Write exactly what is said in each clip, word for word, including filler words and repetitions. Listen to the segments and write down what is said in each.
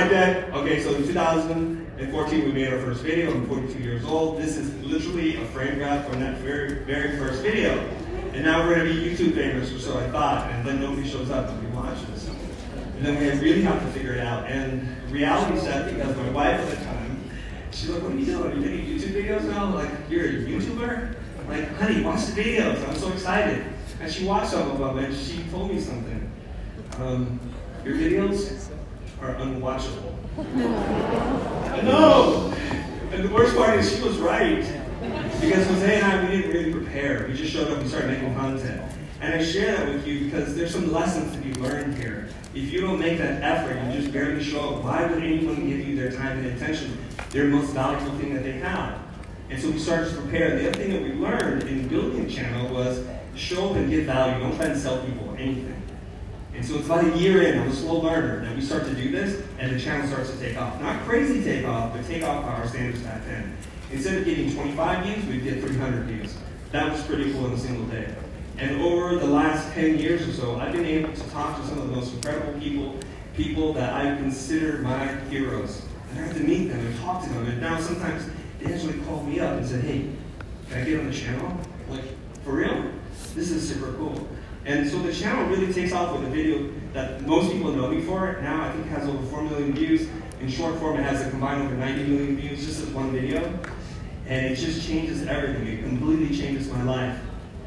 my dad, okay, so in two thousand fourteen we made our first video. I'm forty-two years old. This is literally a frame grab from that very, very first video. And now we're going to be YouTube famous, or so I thought, and then nobody shows up and we watch this. And then we really have to figure it out. And reality set, because my wife at the time, she's like, what are you doing? Are you making YouTube videos now? Like, you're a YouTuber? Like, honey, watch the videos. I'm so excited. And she watched some of them, and she told me something. Um, your videos are unwatchable. No! And the worst part is she was right. Because Jose and I, we didn't really prepare. We just showed up and started making content. And I share that with you because there's some lessons to be learned here. If you don't make that effort, you just barely show up, why would anyone give you their time and attention, their most valuable thing that they have? And so we started to prepare. The other thing that we learned in building a channel was show up and give value. Don't try to sell people anything. And so it's about a year in, I'm a slow learner, that we start to do this, and the channel starts to take off. Not crazy take off, but take off by our standards back then. Instead of getting twenty-five views, we'd get three hundred views. That was pretty cool in a single day. And over the last ten years or so, I've been able to talk to some of the most incredible people, people that I consider my heroes. And I have to meet them and talk to them. And now sometimes they actually call me up and say, hey, can I get on the channel? Like, for real? This is super cool. And so the channel really takes off with a video that most people know me for. Now I think it has over four million views. In short form, it has a combined over ninety million views just as one video. And it just changes everything. It completely changes my life.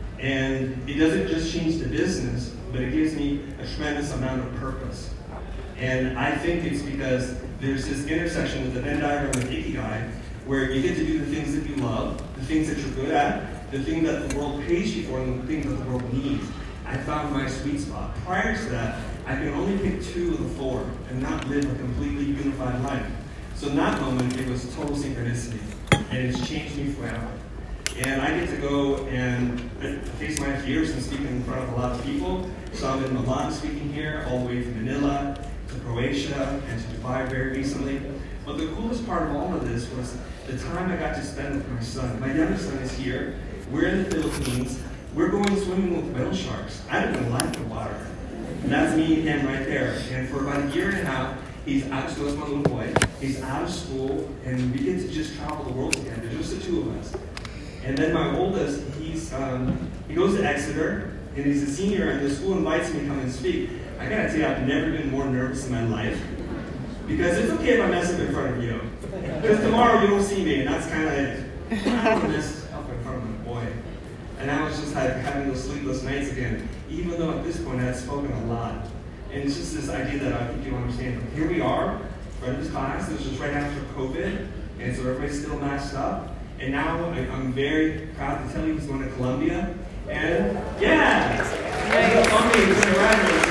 And it doesn't just change the business, but it gives me a tremendous amount of purpose. And I think it's because there's this intersection with the Venn diagram of Ikigai, where you get to do the things that you love, the things that you're good at, the thing that the world pays you for, and the things that the world needs. I found my sweet spot. Prior to that, I could only pick two of the four and not live a completely unified life. So in that moment, it was total synchronicity, and it's changed me forever. And I get to go and face my fears and speak in front of a lot of people. So I'm in Milan speaking here, all the way from Manila to Croatia and to Dubai very recently. But the coolest part of all of this was the time I got to spend with my son. My youngest son is here. We're in the Philippines. We're going swimming with whale sharks. I don't even like the water. And that's me and him right there. And for about a year and a half, he's out of school, that's my little boy. He's out of school, and we get to just travel the world together, just the two of us. And then my oldest, he's um, he goes to Exeter, and he's a senior, and the school invites me to come and speak. I gotta tell you, I've never been more nervous in my life. Because it's okay if I mess up in front of you. Because tomorrow you don't see me, and that's kind of it. I don't want to mess up in front of my boy. And I was just like having those sleepless nights again, even though at this point I had spoken a lot. And it's just this idea that I think you understand. Here we are, in front of this class. This was right after COVID, and so everybody's still masked up. And now I'm very proud to tell you he's going to Columbia. And yeah, Columbia is going to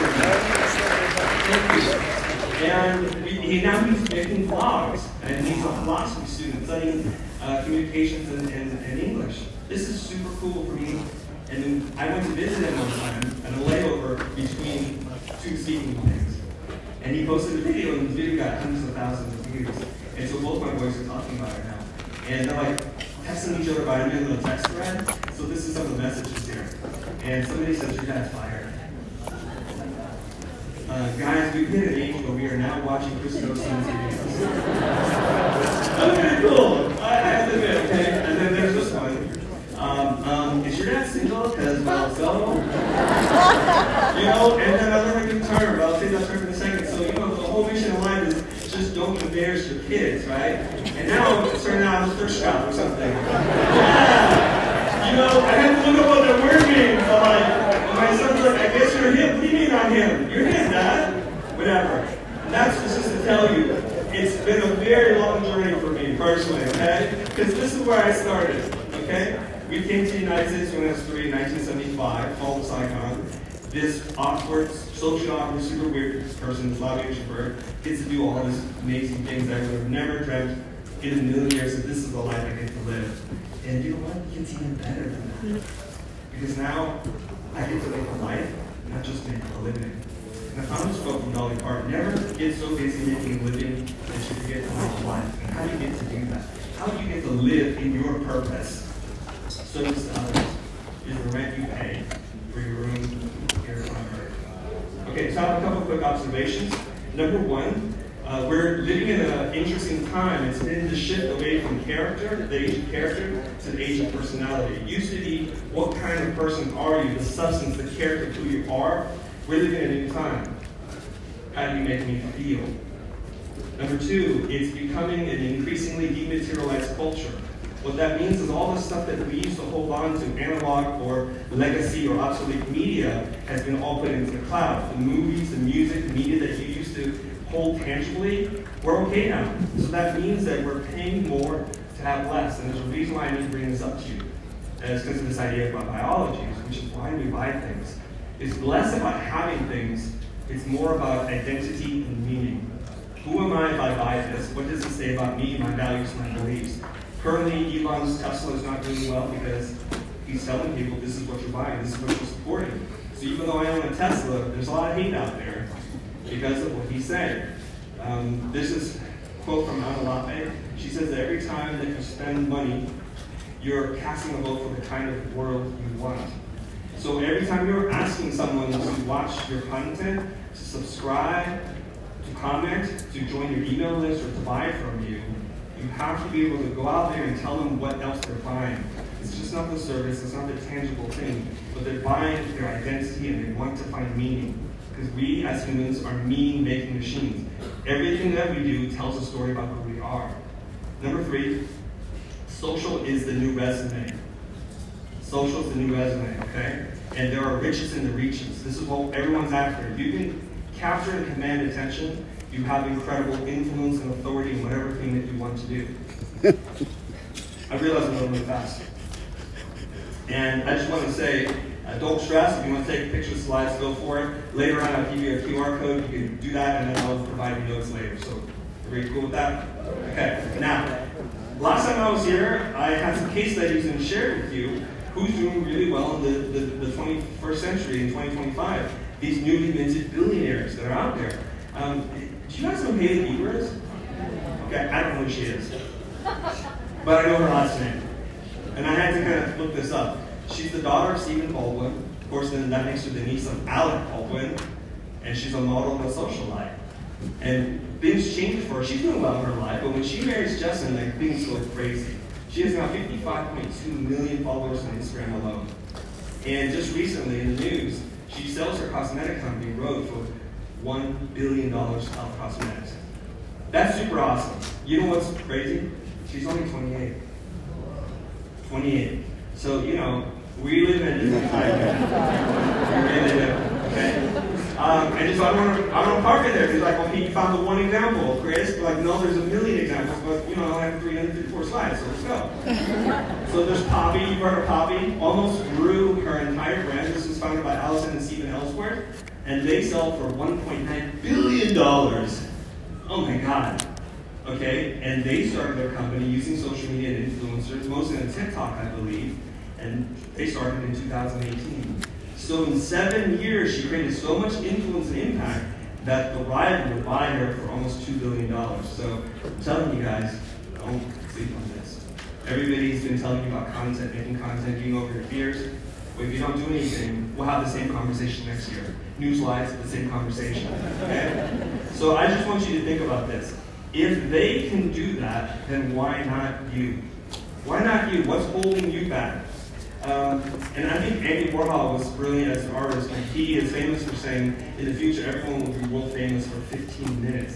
graduate. And he, he now he's making vlogs, and he's a philosophy student studying uh, communications and, and, and English. This is super cool for me. And then I went to visit him one time, and a layover between two speaking things. And he posted a video, and the video got hundreds of thousands of views. And so both my boys are talking about it now. And they're like texting each other by a little text thread. So this is some of the messages here. And somebody says, your dad's fired. Uh, guys, we've hit an age where we are now watching Chris Nose's videos. Okay, cool. I, I have to admit, okay? And then there's this one. Um, um, is your dad single? Because, well, so. You know, and then I learned a new term, but I'll take that term in a second. So, you know, the whole mission in life is just don't embarrass your kids, right? And now it's turning out I'm a thirst trap or something. Yeah! You know, I had to look up what that word means. So, like, my son's like, I guess you're him. What do you mean I'm him? You're him, Dad. Whatever. And that's just to tell you, it's been a very long journey for me, personally, okay? Because this is where I started, okay? We came to the United States when I was three in nineteen seventy-five, fall of Saigon. This awkward, social awkward, super weird person, Slavic introvert, gets to do all these amazing things that I would have never dreamt in a million years that this is the life I get to live. And you know what? It gets even better than that. Because now I get to live a life, not just make a living. And if I'm just quote from Dolly Parton, never get so busy making a living that you forget to live a life. And how do you get to do that? How do you get to live in your purpose? Service to others is the rent you pay for your room here on earth. Okay, so I have a couple quick observations. Number one, Uh, we're living in an interesting time. It's been the shift away from character, the age of character, to the age of personality. It used to be, what kind of person are you? The substance, the character of who you are. We're living in a new time. How do you make me feel? Number two, it's becoming an increasingly dematerialized culture. What that means is all the stuff that we used to hold on to, analog or legacy or obsolete media, has been all put into the cloud. The movies, the music, the media that you used to hold tangibly, we're okay now. So that means that we're paying more to have less. And there's a reason why I need to bring this up to you. And it's because of this idea about biology, which is why we buy things. It's less about having things, it's more about identity and meaning. Who am I if I buy this? What does it say about me, my values, my beliefs? Currently, Elon's Tesla is not doing well because he's telling people this is what you're buying, this is what you're supporting. So even though I own a Tesla, there's a lot of hate out there because of what he's saying. Um, this is a quote from Analape. She says that every time that you spend money, you're casting a vote for the kind of world you want. So every time you're asking someone to watch your content, to subscribe, to comment, to join your email list, or to buy from you, you have to be able to go out there and tell them what else they're buying. It's just not the service, it's not the tangible thing, but they're buying their identity and they want to find meaning. Because we as humans are meaning-making machines. Everything that we do tells a story about who we are. Number three, social is the new resume. Social is the new resume, okay? And there are riches in the reaches. This is what everyone's after. If you can capture and command attention, you have incredible influence and authority in whatever thing that you want to do. I realize I'm going really fast. And I just want to say, uh, don't stress. If you want to take pictures of slides, go for it. Later on, I'll give you a Q R code. You can do that, and then I'll provide you notes later. So, everybody cool with that? Okay, now, last time I was here, I had some case studies and shared with you who's doing really well in the, the, the twenty-first century, in twenty twenty-five. These newly minted billionaires that are out there. Um, do you guys know who Hailey Bieber is? Okay, I don't know who she is. But I know her last name. And I had to kind of look this up. She's the daughter of Stephen Baldwin. Of course, then that makes her the niece of Alec Baldwin. And she's a model of a socialite. And things changed for her. She's doing well in her life, but when she marries Justin, like, things go crazy. She has now fifty-five point two million followers on Instagram alone. And just recently in the news, she sells her cosmetic company, Rhode, for one billion dollars of cosmetics. That's super awesome. You know what's crazy? She's only twenty-eight. twenty-eight. So, you know, we live in a different time now. We really do, okay? Um, and so I don't want to, I don't want to park it there. He's like, okay, you found the one example, Chris. But like, no, there's a million examples, but, you know, I only have three hundred fifty-four slides, so let's go. So there's Poppy, you've heard of Poppy. Almost grew her entire brand. This was founded by Allison and Stephen Ellsworth. And they sell for one point nine billion dollars. Oh my God. Okay, and they started their company using social media and influencers, mostly on TikTok, I believe, and they started in two thousand eighteen. So in seven years, she created so much influence and impact that the rival would buy her for almost two billion dollars. So I'm telling you guys, don't sleep on this. Everybody's been telling you about content, making content, getting over your fears. But if you don't do anything, we'll have the same conversation next year. New slides, the same conversation, okay? So I just want you to think about this. If they can do that, then why not you? Why not you? What's holding you back? Um, and I think Andy Warhol was brilliant as an artist, and he is famous for saying, in the future, everyone will be world famous for fifteen minutes.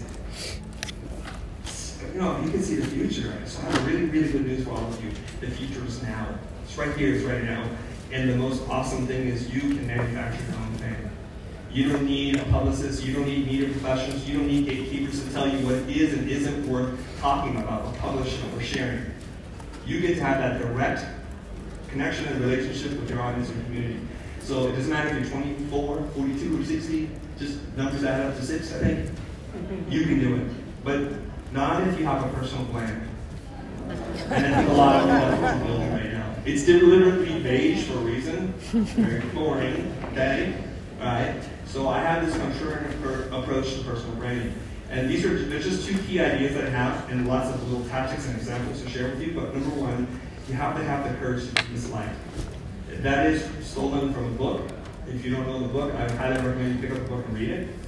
You know, you can see the future. So I have really, really good news for all of you. The future is now. It's right here, it's right now. And the most awesome thing is you can manufacture your own fame. You don't need a publicist, you don't need media professionals, you don't need gatekeepers to tell you what is and isn't worth talking about or publishing or sharing. You get to have that direct connection and relationship with your audience and community. So it doesn't matter if you're twenty-four, forty-two, or sixty, just numbers add up to six, I think. You can do it. But not if you have a personal brand. And I think a lot of that's what we're building right now. It's deliberately beige for a reason. Very boring, okay? Right? So I have this contrarian approach to personal branding. And these are there's just two key ideas that I have, and lots of little tactics and examples to share with you. But number one, you have to have the courage to be misliked. That is stolen from a book. If you don't know the book, I highly recommend you pick up the book and read it.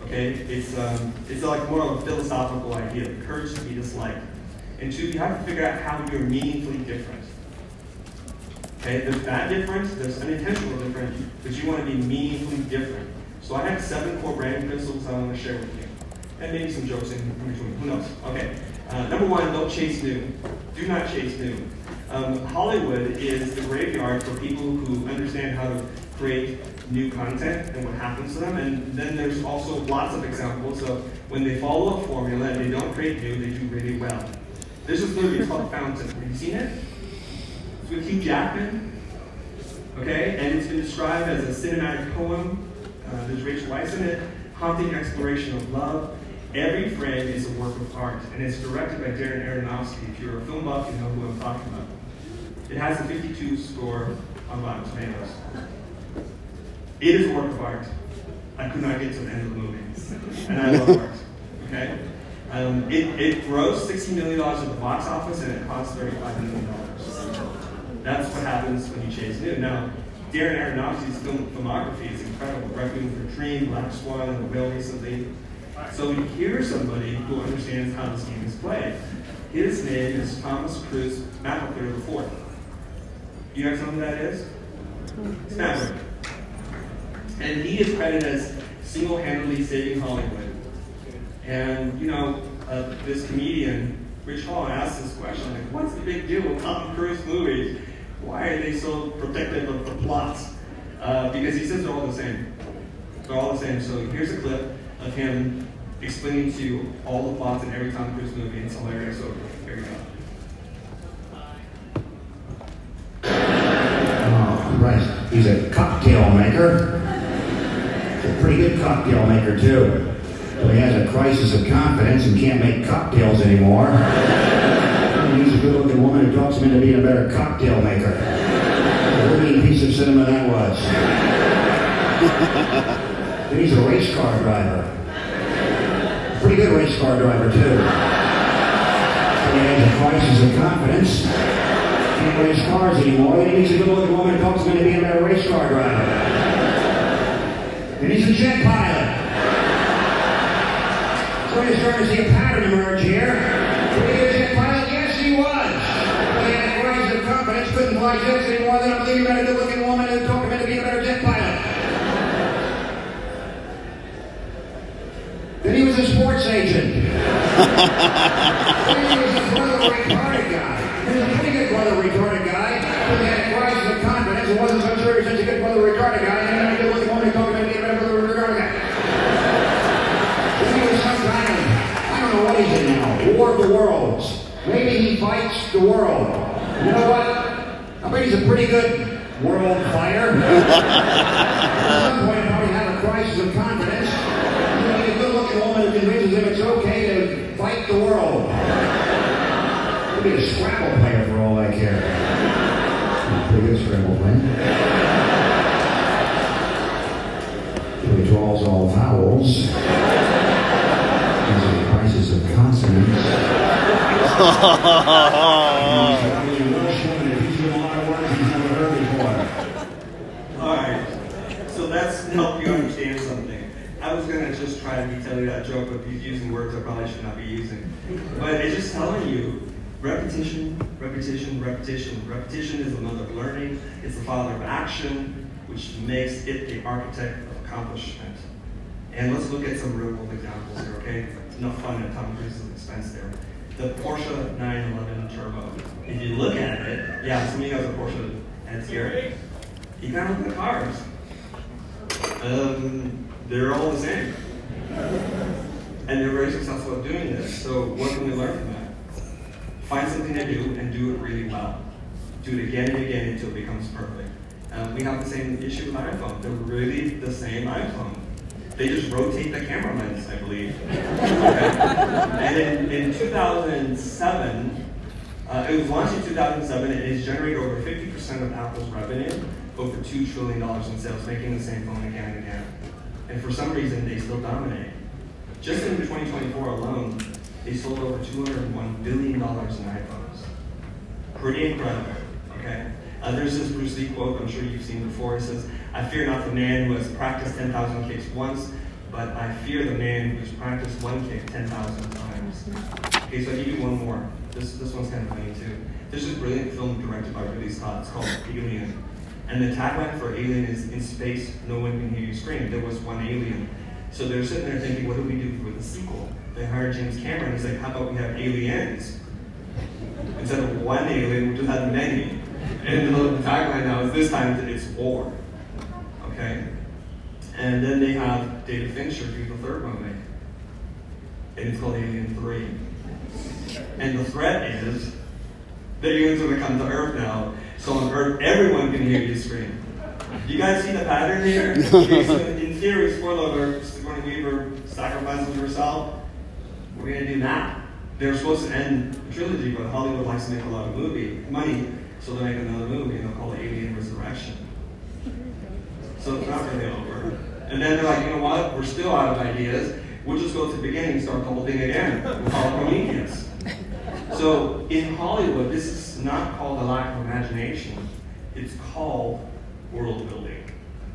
Okay, it's um, it's like more of a philosophical idea, the courage to be disliked. And two, you have to figure out how you're meaningfully different. Okay, there's bad different, there's unintentional different, but you want to be meaningfully different. So I have seven core branding principles I want to share with you. And maybe some jokes in between, who knows? Okay, uh, number one, don't chase new. Do not chase new. Um, Hollywood is the graveyard for people who understand how to create new content and what happens to them. And then there's also lots of examples of when they follow a formula and they don't create new, they do really well. There's this movie, it's called Fountain. Have you seen it? It's with Hugh Jackman. Okay, and it's been described as a cinematic poem. Uh, there's Rachel Weisz in it, haunting exploration of love. Every frame is a work of art, and it's directed by Darren Aronofsky. If you're a film buff, you know who I'm talking about. It has a fifty-two score on Rotten Tomatoes. It is a work of art. I could not get to the end of the movie, and I love art. Okay, um, it, it grossed sixty million dollars at the box office, and it cost thirty-five million dollars. That's what happens when you chase new. Now, Darren Aronofsky's film, filmography is incredible. Requiem for a Dream, Black Swan, and The Whale recently. So here's somebody who understands how this game is played. His name is Thomas Cruise McAleer the fourth. You know something that is? It's Maverick. And he is credited as single-handedly saving Hollywood. And, you know, uh, this comedian, Rich Hall, asked this question, like, what's the big deal with Tom Cruise movies? Why are they so protective of the plots? Uh, because he says they're all the same. They're all the same. So here's a clip of him explaining to you all the plots in every Tom Cruise movie. It's hilarious. So here we go. Oh, right. He's a cocktail maker. He's a pretty good cocktail maker, too. So he has a crisis of confidence and can't make cocktails anymore. He's a good-looking woman who talks him into being a better cocktail maker. What a living piece of cinema that was. Then he's a race car driver. Pretty good race car driver, too. So he has a crisis of confidence. Can't race cars anymore. Then he's a good-looking woman who talks him into being a better race car driver. Then he's a jet pilot. So you're starting to see a pattern emerge here. Pretty good jet pilot? Yes, he was. But he had a crisis of confidence, couldn't fly jets anymore. Then I believe you got a good-looking woman who talked him into being a better jet pilot. Then he was a sports agent. Then he was a brother retarded guy. He was a pretty good brother retarded guy. But he had a crisis of confidence and wasn't so sure he was such a good brother retarded guy. And then he had a good-looking woman who talked him into being a better brother retarded guy. Then he was some kind of, I don't know what he's in now, War of the Worlds. Maybe he fights the world. You know what? I bet he's a pretty good world fighter. At some point, he'll probably have a crisis of confidence. He'll be a good-looking woman who convinces him it's okay to fight the world. He'll be a Scrabble player for all I care. Pretty good Scrabble player. So he draws all vowels. He's a crisis of consonants. Alright, so that's to help you understand something. I was going to just try to tell you that joke of using words I probably should not be using. But it's just telling you, repetition, repetition, repetition. Repetition is the mother of learning. It's the father of action, which makes it the architect of accomplishment. And let's look at some real world examples here, okay? It's enough fun at Tom Cruise's expense there. The Porsche nine eleven Turbo. If you look at it, yeah, some of you guys are Porsche heads here. You gotta look at the cars. Um, they're all the same. And they're very successful at doing this. So what can we learn from that? Find something to do and do it really well. Do it again and again until it becomes perfect. Um, we have the same issue with iPhone. They're really the same iPhone. They just rotate the camera lens, I believe. Okay. And in, in two thousand seven, uh, it was launched in two thousand seven, and it's generated over fifty percent of Apple's revenue, over two trillion dollars in sales, making the same phone again and again. And for some reason, they still dominate. Just in twenty twenty-four alone, they sold over two hundred one billion dollars in iPhones. Pretty incredible, okay? Uh, there's this Bruce Lee quote I'm sure you've seen before. It says, "I fear not the man who has practiced ten thousand kicks once, but I fear the man who's practiced one kick ten thousand times. Okay, so I give you one more. This this one's kind of funny too. There's this brilliant film directed by Ridley Scott. It's called Alien. And the tagline for Alien is, in space, no one can hear you scream. There was one alien. So they're sitting there thinking, what do we do for the sequel? They hired James Cameron. He's like, how about we have aliens? Instead of one alien, we just have many. And the tagline now is this time it's war. Okay? And then they have David Fincher do the third movie. And it's called Alien three. And the threat is the aliens are going to come to Earth now. So on Earth, everyone can hear you scream. You guys see the pattern here? In theory, spoiler alert, Sigourney Weaver sacrifices herself. We're going to do that. They're supposed to end the trilogy, but Hollywood likes to make a lot of movie money, so they make another movie, and they'll call it Alien Resurrection. So it's not really over. And then they're like, you know what? We're still out of ideas. We'll just go to the beginning and start the whole thing again. We'll call it Prometheus. So in Hollywood, this is not called a lack of imagination. It's called world building.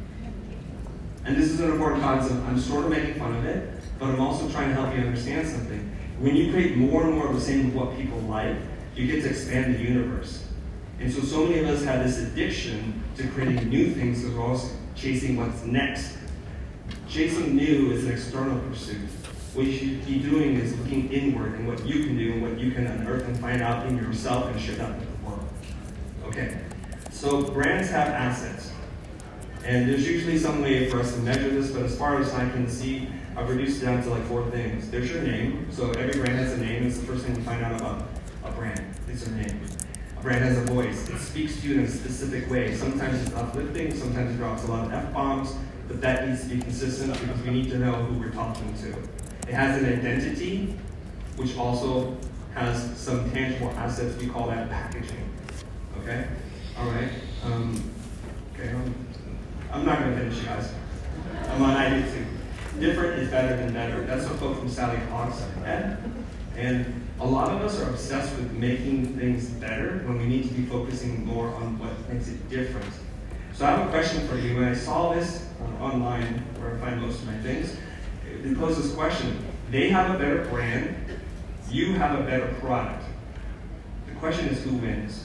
And this is an important concept. I'm sort of making fun of it, but I'm also trying to help you understand something. When you create more and more of the same of what people like, you get to expand the universe. And so, so many of us have this addiction to creating new things because we're always chasing what's next. Chasing new is an external pursuit. What you should be doing is looking inward and what you can do and what you can unearth and find out in yourself and share that with the world. Okay, so brands have assets. And there's usually some way for us to measure this, but as far as I can see, I've reduced it down to like four things. There's your name. So every brand has a name. It's the first thing you find out about a brand. It's their name. A brand has a voice. It speaks to you in a specific way. Sometimes it's uplifting. Sometimes it drops a lot of F-bombs. But that needs to be consistent because we need to know who we're talking to. It has an identity, which also has some tangible assets. We call that packaging. Okay? All right. Um, okay. I'm, I'm not going to finish, you guys. I'm on I D two. Different is better than better. That's a quote from Sally Hawkins. And a lot of us are obsessed with making things better when we need to be focusing more on what makes it different. So I have a question for you. When I saw this uh, online, where I find most of my things, it posed this question. They have a better brand. You have a better product. The question is, who wins?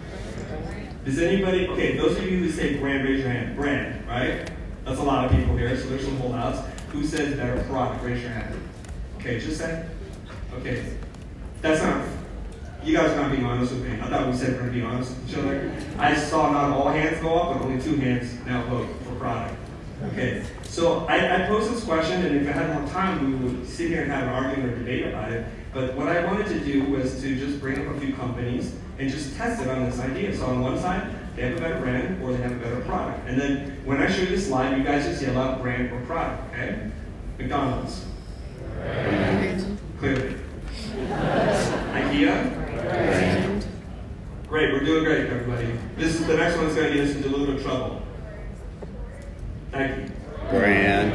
Does anybody, okay, those of you who say brand, raise your hand. Brand, right? That's a lot of people here, so there's some holdouts. Who says better product? Raise your hand. Okay, just say. Okay. That's not, you guys are not being honest with me. I thought we said we're going to be honest with each other. I saw not all hands go up, but only two hands now vote for product. Okay, so I, I posed this question, and if I had more time, we would sit here and have an argument or debate about it. But what I wanted to do was to just bring up a few companies and just test it on this idea. So on one side, they have a better brand or they have a better product. And then when I show you this slide, you guys just yell out brand or product, okay? McDonald's. Brand. Clearly. IKEA. Brand. Great, we're doing great, everybody. This is the next one's going to get us into a little bit of trouble. Thank you. Brand.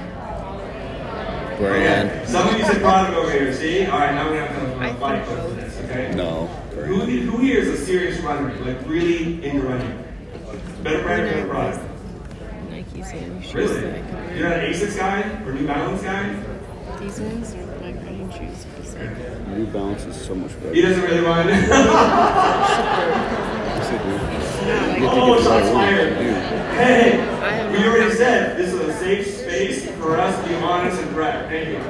Brand. Okay. Some of you said product over here, see? All right, now we're going to have to have a fight for this, okay? No. Who, who here is a serious runner, like really into running? Better brand or better product? Nike's shoes. Really? That You're not an ASICS guy or New Balance guy? These ones are my running shoes. Okay. New Balance is so much better. He doesn't really run. Yes, I do. Oh, shots fired. Hey, have we already said this is a safe space for us to be honest and direct. Thank you.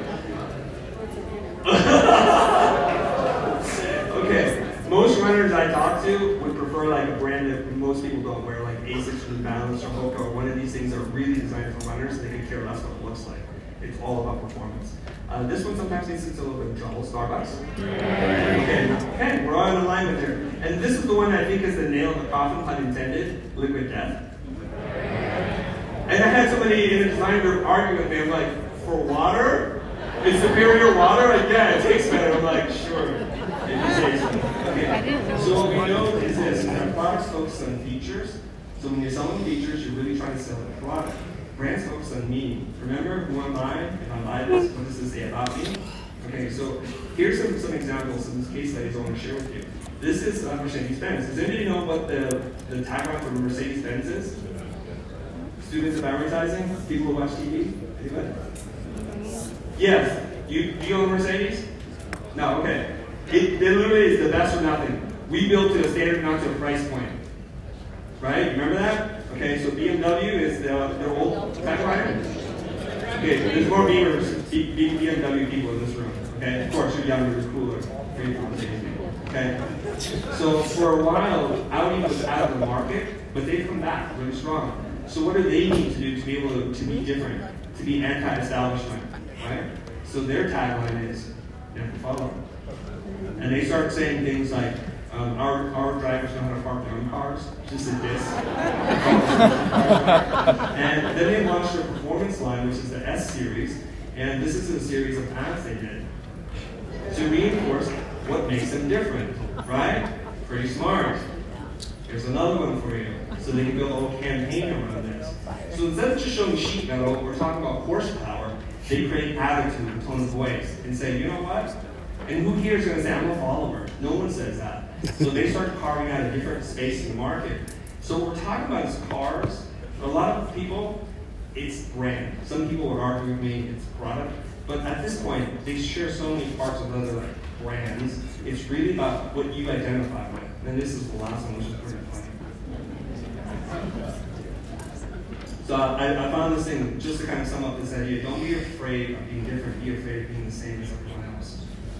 Okay, most runners I talk to would prefer like a brand that most people don't wear, like ASICS or New Balance or Hoka or one of these things that are really designed for runners. They can care less what it looks like. It's all about performance. Uh, this one sometimes needs to a little bit of trouble. Starbucks. Okay, okay, we're all in alignment here. And this is the one I think is the nail in the coffin, pun intended, Liquid Death. And I had somebody in a design group argue with me. I'm like, for water? It's superior water? Like, yeah, it tastes better. I'm like, sure. It tastes better. Okay. So what we know is this, that products focus on features. So when you're selling features, you're really trying to sell a product. Brands focus on meaning. Remember, who am I? If I buy this, what does this say about me? Okay, so here's some, some examples, some case studies I want to share with you. This is uh, Mercedes-Benz. Does anybody know what the, the tagline for Mercedes-Benz is? Students of advertising? People who watch T V? Anybody? Yes. You, do you own a Mercedes? No, okay. It, it literally is the best or nothing. We built to a standard, not to a price point. Right? Remember that? Okay, so B M W is the, their old tagline. Okay, there's more Beamers, B, B, B M W people in this room. Okay, of course, you're younger, you're cooler. You're from the people. Okay? So for a while, Audi was out of the market, but they've come back really strong. So what do they need to do to be able to, to be different, to be anti-establishment, right? So their tagline is, never follow. And they start saying things like, um, our, our drivers know how to park their own cars, just a diss. And then they launched their performance line, which is the S series, and this is a series of ads they did to reinforce what makes them different, right? Pretty smart. Here's another one for you. So they can build a whole campaign around this. So instead of just showing sheet metal, we're talking about horsepower, they create attitude and tone of voice and say, you know what? And who here is going to say, I'm a follower? No one says that. So they start carving out a different space in the market. So what we're talking about is cars. For a lot of people, it's brand. Some people would argue with me it's product. But at this point, they share so many parts of other like, brands. It's really about what you identify with. And this is the last one, which is pretty funny. So I, I found this thing, just to kind of sum up this idea, don't be afraid of being different, be afraid of being the same as everyone else.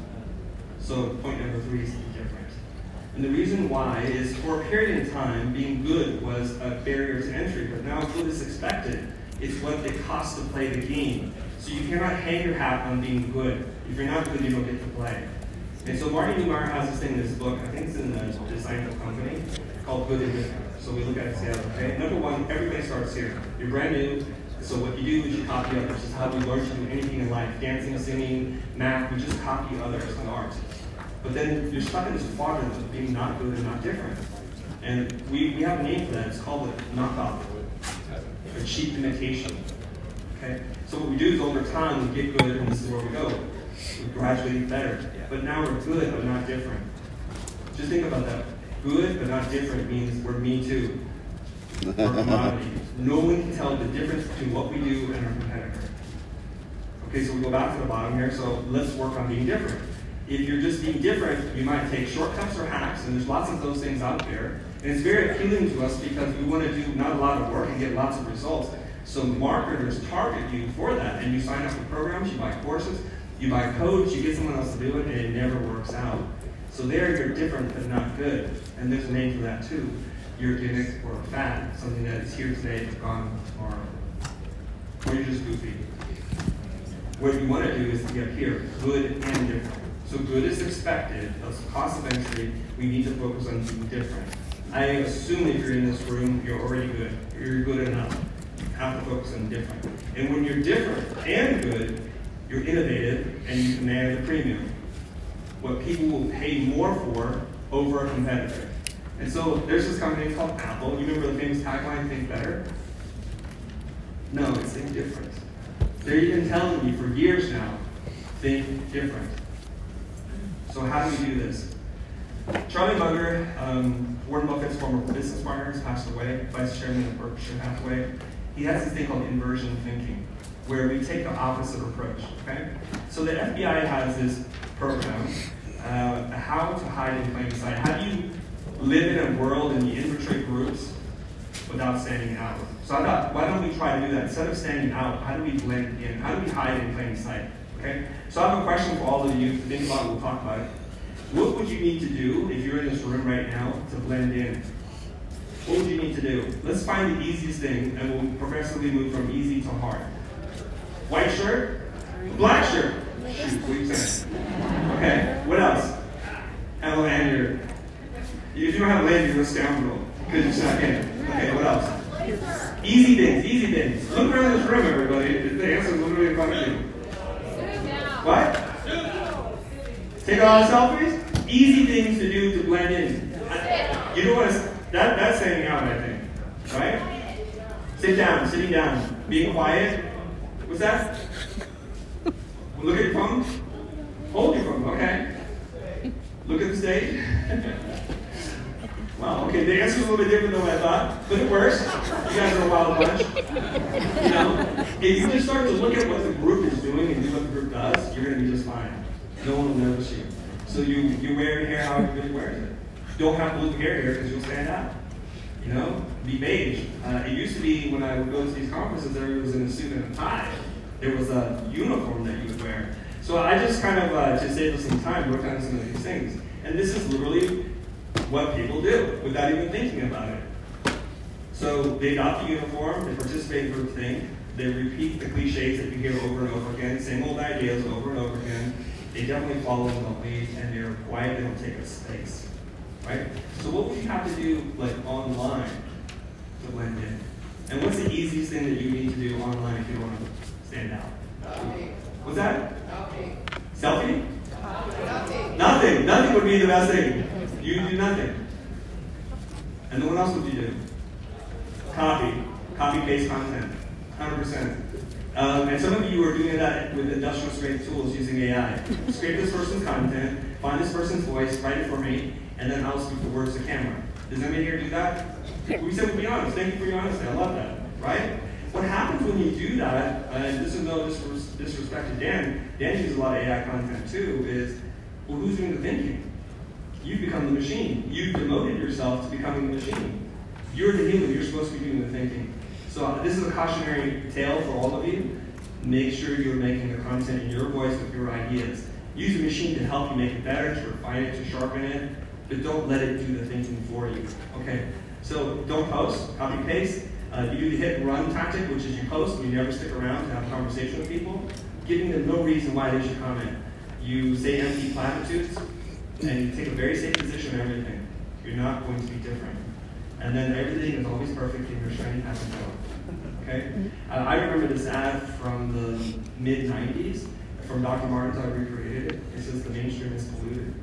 So point number three is be different. And the reason why is for a period in time, being good was a barrier to entry, but now good is expected. It's what it costs to play the game. So you cannot hang your hat on being good. If you're not good, you don't get to play. And so Marty Neumeier has this thing in this book, I think it's in the Design for Company, called Good and Different. So we look at it together, okay? Number one, everybody starts here. You're brand new, so what you do is you copy others. This is how we learn to do anything in life. Dancing, singing, math, we just copy others in art. But then you're stuck in this quadrant of being not good and not different. And we, we have a name for that, it's called a knockoff, or cheap imitation, okay? So what we do is over time, we get good, and this is where we go. We gradually get better. But now we're good, but not different. Just think about that. Good, but not different means we're me too. We're commodity. No one can tell the difference between what we do and our competitor. Okay, so we go back to the bottom here, so let's work on being different. If you're just being different, you might take shortcuts or hacks, and there's lots of those things out there. And it's very appealing to us because we want to do not a lot of work and get lots of results. So marketers target you for that, and you sign up for programs, you buy courses, you buy codes, you get someone else to do it, and it never works out. So there you're different but not good. And there's a name for that too. You're a gimmick or a fad, something that is here today but gone tomorrow. Or you're just goofy. What you want to do is to get here, good and different. So good is expected, that's the cost of entry, we need to focus on being different. I assume if you're in this room, you're already good. You're good enough. You have to focus on different. And when you're different and good, you're innovative and you command the premium. What people will pay more for over a competitor. And so there's this company called Apple. You remember the famous tagline, think better? No, it's think different. They're even telling you for years now, think different. So how do we do this? Charlie Munger, um, Warren Buffett's former business partner, has passed away, vice chairman of Berkshire Hathaway. He has this thing called inversion thinking, where we take the opposite approach, okay? So the F B I has this program, uh, how to hide in plain sight. How do you live in a world and you infiltrate groups without standing out? So I thought, why don't we try to do that? Instead of standing out, how do we blend in? How do we hide in plain sight? Okay? So I have a question for all of you to think about, we'll talk about it. What would you need to do if you're in this room right now to blend in? What would you need to do? Let's find the easiest thing and we'll progressively move from easy to hard. White shirt? Black shirt? Shoot, what are you saying? Okay, what else? Have a lanyard. If you don't have a lanyard, you're a scoundrel. Because you're stuck in. Okay, what else? Easy things, easy things. Look around this room, everybody. The answer is literally in front of you. What? Take a lot of selfies? Easy things to do to blend in. You know what? That, that's standing out, I think. Right? Sit down, sitting down, being quiet. What's that? Look at your phone. Hold your phone, okay. Look at the stage. Well, okay, the answer's a little bit different than what I thought, but it works. You guys are a wild bunch. You know, if you just start to look at what the group is doing and do what the group does, you're going to be just fine. No one will notice you. So you, you wear your hair how everybody wears it. Don't have blue hair here because you'll stand out. You know, be beige. Uh, it used to be when I would go to these conferences, everybody was in a suit and a tie. There was a uniform that you would wear. So I just kind of, uh, to save us some time, worked on some of these things. And this is literally what people do without even thinking about it. So they adopt the uniform, they participate in group thing, they repeat the cliches that you hear over and over again, same old ideas over and over again. They definitely follow and don't lead, and they're quiet, they don't take up space. Right? So what would you have to do like online to blend in? And what's the easiest thing that you need to do online if you want to stand out? Selfie. What's that? Selfie. Selfie? Nothing. Nothing. Nothing would be the best thing. You do nothing. And then what else would you do? Copy. Copy paste content. one hundred percent. Um, and some of you are doing that with industrial strength tools using A I. Scrape this person's content, find this person's voice, write it for me, and then I'll speak the words to camera. Does anybody here do that? We said we'd be honest. Thank you for your honesty. I love that. Right? What happens when you do that, uh, and this is no disres disrespect to Dan, Dan uses a lot of A I content too, is, well, who's doing the thinking? You've become the machine. You've demoted yourself to becoming the machine. You're the human. You're supposed to be doing the thinking. So uh, this is a cautionary tale for all of you. Make sure you're making the content in your voice with your ideas. Use the machine to help you make it better, to refine it, to sharpen it, but don't let it do the thinking for you. Okay, so don't post, copy paste. Uh, you do the hit and run tactic, which is you post and you never stick around to have a conversation with people, giving them no reason why they should comment. You say empty platitudes, and you take a very safe position on everything. You're not going to be different. And then everything is always perfect in your shiny path and go. Okay? Uh, I remember this ad from the mid nineties from Doctor Martens. I recreated it. It says the mainstream is polluted.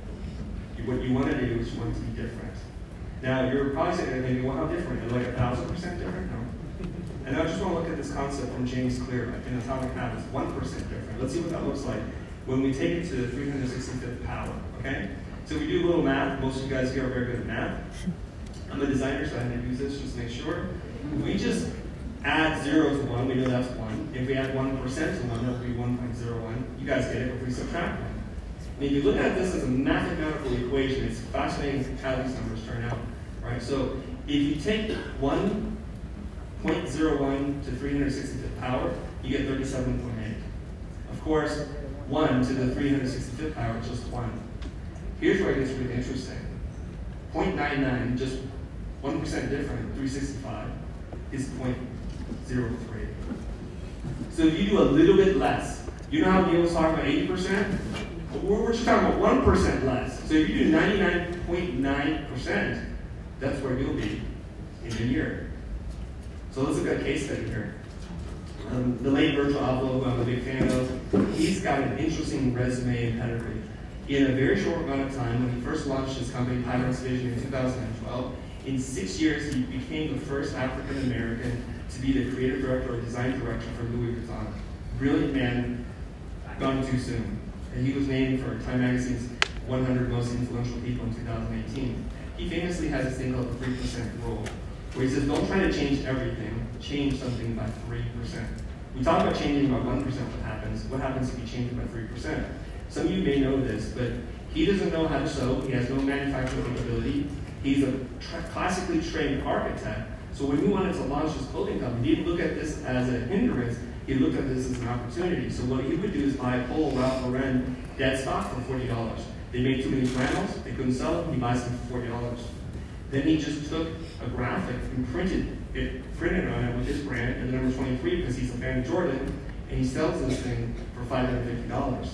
What you want to do is you want to be different. Now, you're probably saying, maybe, well, how different? Are like a thousand percent different? No. And I just want to look at this concept from James Clear in Atomic Habits, one percent different. Let's see what that looks like when we take it to the three hundred sixty-fifth power, okay? So we do a little math. Most of you guys here are very good at math. I'm a designer, so I had to use this just to make sure. If we just add zero to one, we know that's one. If we add one percent to one, that would be one point zero one. You guys get it if we subtract one. And if you look at this as a mathematical equation, it's fascinating how these numbers turn out, right? So if you take one point zero one to three hundred sixty-fifth power, you get thirty-seven point eight. Of course, one to the three hundred sixty-fifth power is just one. Here's where it gets really interesting. zero point nine nine, just one percent different, three hundred sixty-five, is zero point zero three. So if you do a little bit less, you know how Neil was talking about eighty percent? We're, we're just talking about one percent less. So if you do ninety-nine point nine percent, that's where you'll be in a year. So let's look at a case study here. Um, the late Virgil Abloh, who I'm a big fan of, he's got an interesting resume and pedigree. In a very short amount of time, when he first launched his company, Pyrex Vision, in two thousand twelve, in six years, he became the first African American to be the creative director or design director for Louis Vuitton. Brilliant man, gone too soon. And he was named for Time Magazine's one hundred Most Influential People in two thousand eighteen. He famously has this thing called the three percent rule, where he says, don't try to change everything, change something by three percent. We talk about changing by one percent what happens. What happens if you change it by three percent? Some of you may know this, but he doesn't know how to sew. He has no manufacturing capability. He's a tra classically trained architect. So when he wanted to launch his clothing company, he didn't look at this as a hindrance. He looked at this as an opportunity. So what he would do is buy a Polo Ralph Lauren dead stock for forty dollars. They made too many flannels. They couldn't sell them. He buys them for forty dollars. Then he just took a graphic and printed it, printed on it with his brand, and the number twenty-three because he's a fan of Jordan, and he sells this thing for five hundred fifty dollars.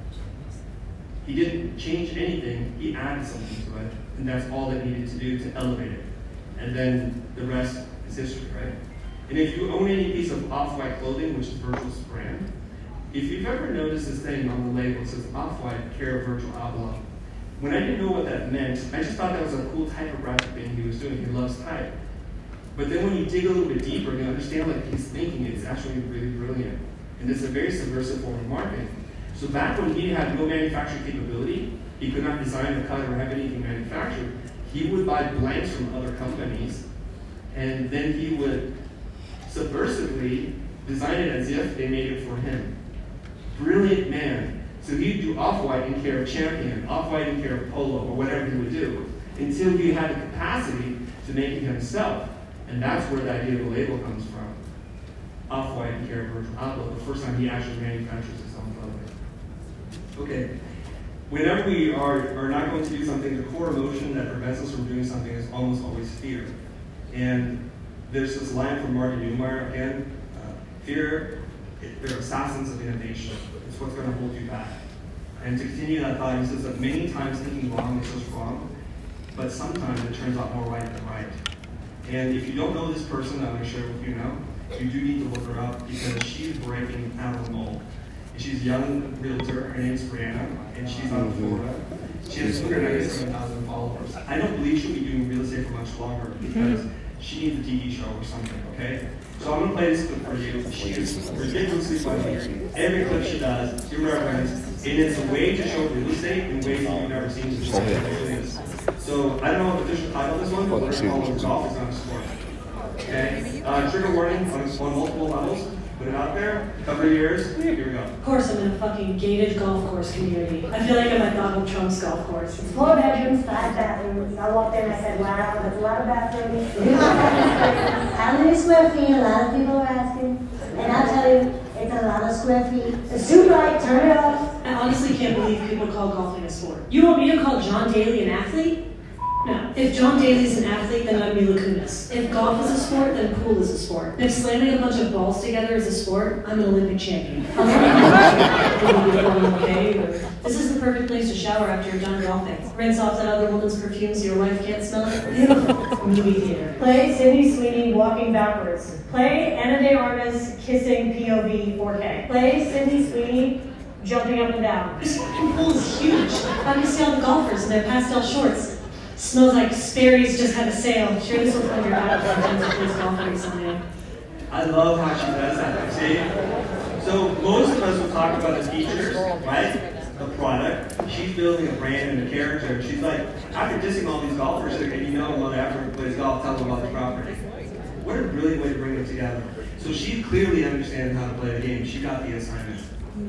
He didn't change anything, he added something to it, and that's all that needed to do to elevate it. And then the rest is history, right? And if you own any piece of Off-White clothing, which is Virgil's brand, if you've ever noticed this thing on the label, it says Off-White, care of Virgil Abloh. When I didn't know what that meant, I just thought that was a cool typographic thing he was doing. He loves type. But then when you dig a little bit deeper, you understand like he's thinking it's actually really brilliant. And it's a very subversive form of marketing. So back when he had no manufacturing capability, he could not design or cut or have anything manufactured, he would buy blanks from other companies, and then he would subversively design it as if they made it for him. Brilliant man. So he'd do Off-White in care of Champion, Off-White in care of Polo, or whatever he would do, until he had the capacity to make it himself. And that's where the idea of a label comes from. Off-White in care of Virgil Abloh, the first time he actually manufactures his own clothing. Okay. Whenever we are, are not going to do something, the core emotion that prevents us from doing something is almost always fear. And there's this line from Martin Neumeier again, uh, fear, it, they're assassins of innovation. It's what's going to hold you back. And to continue that thought, he says that many times thinking wrong is just wrong, but sometimes it turns out more right than right. And if you don't know this person, I'm going to share it with you now, you do need to look her up because she's breaking out of the mold. And she's a young realtor, her name's Brianna, and she's out of Florida. She has two hundred ninety-seven thousand followers. I don't believe she'll be doing real estate for much longer because she needs a T V show or something, okay? So I'm going to play this clip for you. She is ridiculously funny. Every clip she does, irreverent, and it's a way to show real estate in ways that you've never seen before. It really is. So I don't know what the official title of this one, but we're going to call it Golf is Not a Sport. Okay? Uh, trigger warning on, on multiple levels. Put it out there. Cover your ears. Here we go. Of course, I'm in a fucking gated golf course community. I feel like I'm at Donald Trump's golf course. It's four bedrooms, five bathrooms. I walked in and I said, wow, that's a lot of bathrooms. How many square feet? A lot of people are asking. And I'll tell you, it's a lot of square feet. It's too bright, turn it off. I honestly can't believe people call golfing a sport. You want me to call John Daly an athlete? No. If John Daly's an athlete, then I'm Mila Kunis. If golf is a sport, then pool is a sport. And if slamming a bunch of balls together is a sport, I'm an Olympic champion. Okay? This is the perfect place to shower after you're done golfing. Rinse off that other woman's perfume so your wife can't smell it. Movie theater. Play Sydney Sweeney walking backwards. Play Ana de Armas kissing P O V four K. Play Sydney Sweeney jumping up and down. This fucking pool is huge. How do you see all the golfers in their pastel shorts? Smells like Sperry's just had a sale. Sure, this will come your out of plays golfing someday. I love how she does that. See? So most of us will talk about the features, right? The product. She's building a brand and a character. She's like, after dissing all these golfers, okay, you know, mother after plays golf, tell them about the property. What a brilliant way to bring them together. So she clearly understands how to play the game. She got the assignment.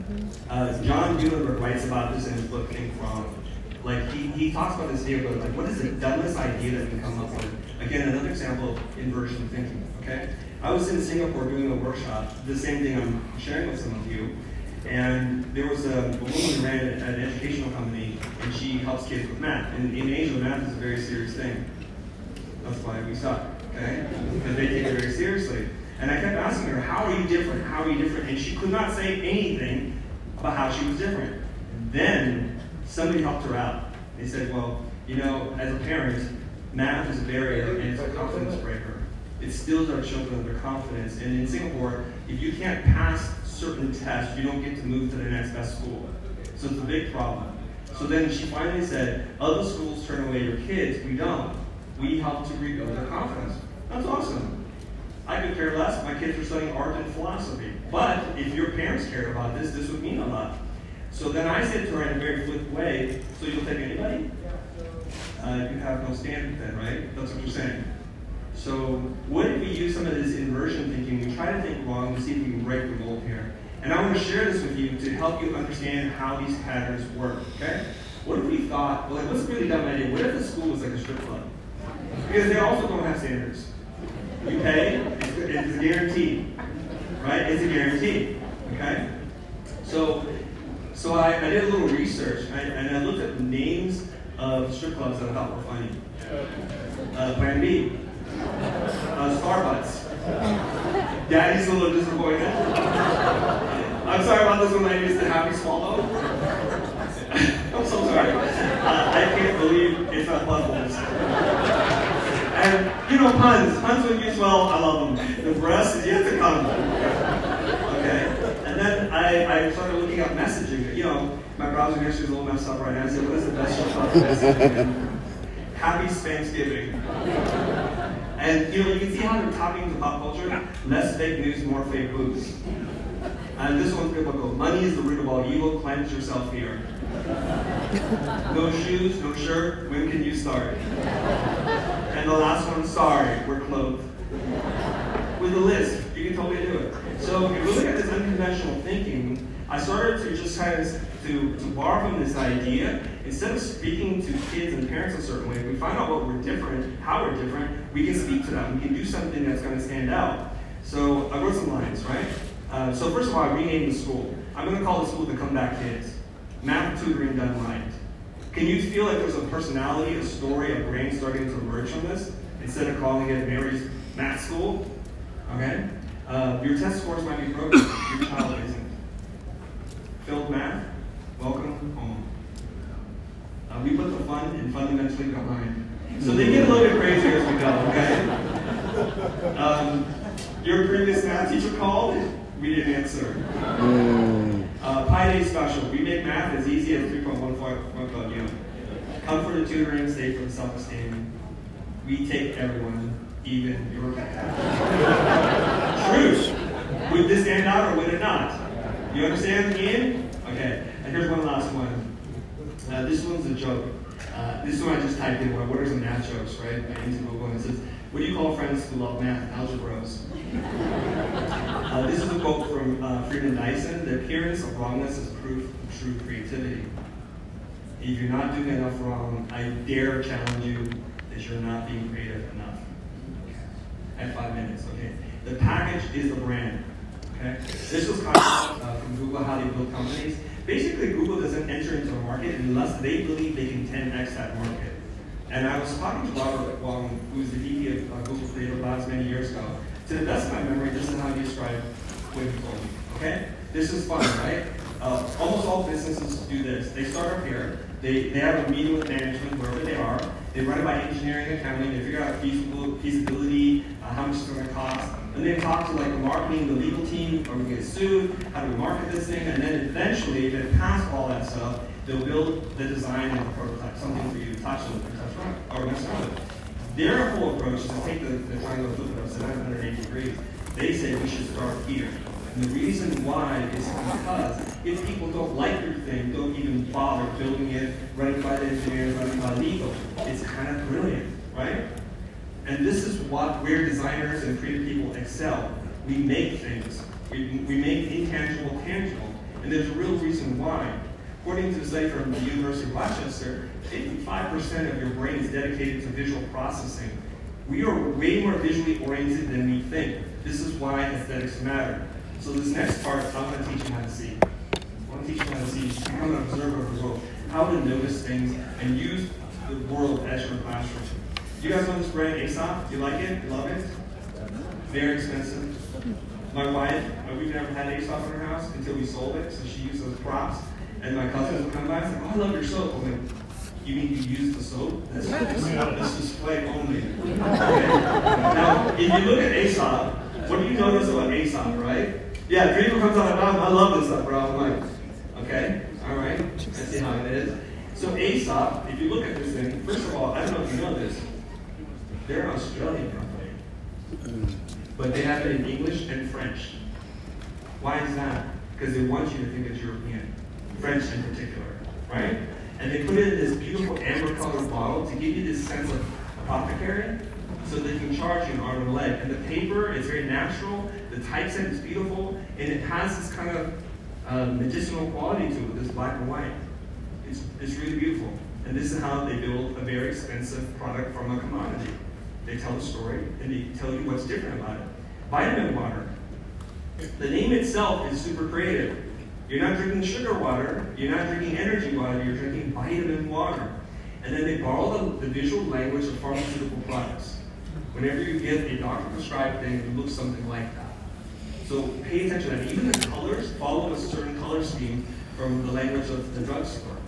Uh, John Muhlenberg writes about this in his book, Think Wrong. Like, he, he talks about this idea of, like, what is the dumbest idea that we can come up with? Again, another example of inversion thinking, okay? I was in Singapore doing a workshop, the same thing I'm sharing with some of you, and there was a, a woman who ran an, an educational company, and she helps kids with math. And in Asia, math is a very serious thing. That's why we suck, okay? Because they take it very seriously. And I kept asking her, how are you different? How are you different? And she could not say anything about how she was different. And then somebody helped her out. They said, well, you know, as a parent, math is a barrier and it's a confidence breaker. It steals our children their confidence. And in Singapore, if you can't pass certain tests, you don't get to move to the next best school. So it's a big problem. So then she finally said, other schools turn away your kids, we don't. We help to rebuild their confidence. That's awesome. I could care less if my kids were studying art and philosophy. But if your parents cared about this, this would mean a lot. So then I said to her in a very flip way, so you'll take anybody? Uh, you have no standard then, right? That's what you're saying. So what if we use some of this inversion thinking? We try to think wrong to see if we can break the mold here. And I want to share this with you to help you understand how these patterns work, okay? What if we thought, well, like, what's a really dumb idea? What if the school was like a strip club? Because they also don't have standards. You pay, it's, it's a guarantee, right? It's a guarantee, okay? So, so I, I did a little research, I, and I looked at the names of strip clubs that I thought were funny. Uh, Plan B, uh, Starbucks, Daddy's a little disappointed. I'm sorry about this one, ladies, the Happy Swallow. I'm so sorry. Uh, I can't believe it's not Puzzles. And, you know, puns. Puns when used well, I love them. The rest is yet to come. Okay? And then I, I started looking up messaging. You know, my browser history is a little messed up right now. I said, what is the best show about messaging? Happy Thanksgiving. And, you know, you can see how they're talking to pop culture. Less fake news, more fake boobs. And this one's biblical. Money is the root of all evil. Cleanse yourself here. No shoes, no shirt. When can you start? And the last one, sorry, we're clothed. With a list, you can totally do it. So if you look at this unconventional thinking, I started to just kind of to, to borrow from this idea. Instead of speaking to kids and parents a certain way, we find out what we're different, how we're different, we can speak to them. We can do something that's going to stand out. So I wrote some lines, right? Uh, so first of all, I renamed the school. I'm going to call the school the Comeback Kids. Math tutoring done right. Can you feel like there's a personality, a story, a brain starting to emerge from this? Instead of calling it Mary's Math School, okay? Uh, your test scores might be broken. Your child isn't. Failed math? Welcome home. Uh, we put the fun and fundamentally behind. So they get a little bit crazier as we go, okay? Um, your previous math teacher called, we didn't answer. Uh, Pi Day special. We make math as easy as three point one five you know. Come for the tutoring, stay for the self-esteem. We take everyone, even your Truth. Would this stand out or would it not? You understand the game? Okay. And here's one last one. Uh, this one's a joke. Uh, this one I just typed in. What are some math jokes, right? I into Google and it says, "What do you call friends who love math? Algebros." Uh, this is a quote from uh, Freeman Dyson. "The appearance of wrongness is proof of true creativity." If you're not doing enough wrong, I dare challenge you that you're not being creative enough. At five minutes, okay? The package is the brand, okay? This was kind of uh, from Google, how they build companies. Basically, Google doesn't enter into a market unless they believe they can ten X that market. And I was talking to Robert Wong, who's the V P of uh, Google Creative Labs many years ago. To the best of my memory, this is how he described what he told me, okay? This is fun, right? Uh, almost all businesses do this. They start up here. They, they have a meeting with management, wherever they are. They run it by engineering, accounting. They figure out feasible, feasibility, uh, how much it's going to cost. And they talk to like the marketing, the legal team, are we going to get sued? How do we market this thing? And then eventually, if they pass all that stuff, they'll build the design and the prototype, something for you to touch with or touch around, or mess around with. Their whole approach is to take the, the triangle and flip it up seven hundred eighty degrees. They say we should start here. And the reason why is because if people don't like your thing, don't even bother building it, running by the engineers, running by legal, it's kind of brilliant, right? And this is what where designers and creative people excel. We make things. We, we make intangible tangible. And there's a real reason why. According to the study from the University of Rochester, fifty-five percent of your brain is dedicated to visual processing. We are way more visually oriented than we think. This is why aesthetics matter. So this next part, I want to teach you how to see. I want to teach you how to see, become an observer of the world, how to notice things, and use the world as your classroom. You guys know this brand, Aesop? Do you like it? Love it? Very expensive. My wife, we've never had Aesop in her house until we sold it, so she used those props. And my cousins would come by and say, "Oh, I love your soap." I'm like, "You mean you use the soap? That's this display only." Okay? Now, if you look at Aesop, what do you notice about Aesop, right? Yeah, Dreamer comes out of mouth. I love this stuff, bro. I'm like, okay, all right, let's see how it is. So Aesop, if you look at this thing, first of all, I don't know if you know this, they're an Australian company, but they have it in English and French. Why is that? Because they want you to think it's European, French in particular, right? And they put it in this beautiful amber-colored bottle to give you this sense of apothecary, so they can charge you an arm and a leg. And the paper is very natural, the typeset is beautiful, and it has this kind of uh, medicinal quality to it, this black and white. It's, it's really beautiful. And this is how they build a very expensive product from a commodity. They tell the story, and they tell you what's different about it. Vitamin water. The name itself is super creative. You're not drinking sugar water, you're not drinking energy water, you're drinking vitamin water. And then they borrow the, the visual language of pharmaceutical products. Whenever you get a doctor-prescribed thing, it looks something like that. So pay attention to that. Even the colors follow a certain color scheme from the language of the drugstore.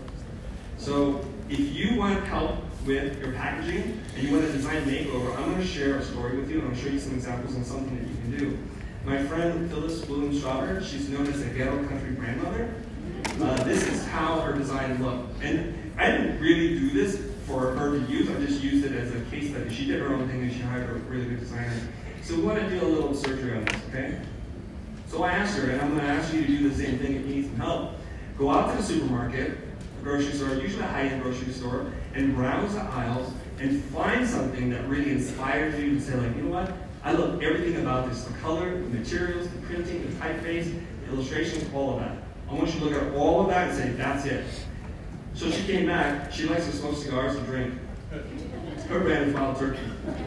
So if you want help with your packaging and you want a design makeover, I'm going to share a story with you and I'll show you some examples on something that you can do. My friend Phyllis Bloom-Strauber, she's known as a ghetto country grandmother. Uh, this is how her design looked. And I didn't really do this for her to use, I just used it as a case study. She did her own thing and she hired a really good designer. So we want to do a little surgery on this, okay? So I asked her, and I'm going to ask you to do the same thing if you need some help. Go out to the supermarket, a grocery store, usually a high-end grocery store, and browse the aisles and find something that really inspires you to say, like, you know what? I love everything about this. The color, the materials, the printing, the typeface, the illustrations, all of that. I want you to look at all of that and say, that's it. So she came back. She likes to smoke cigars and drink. Her brand is Wild Turkey.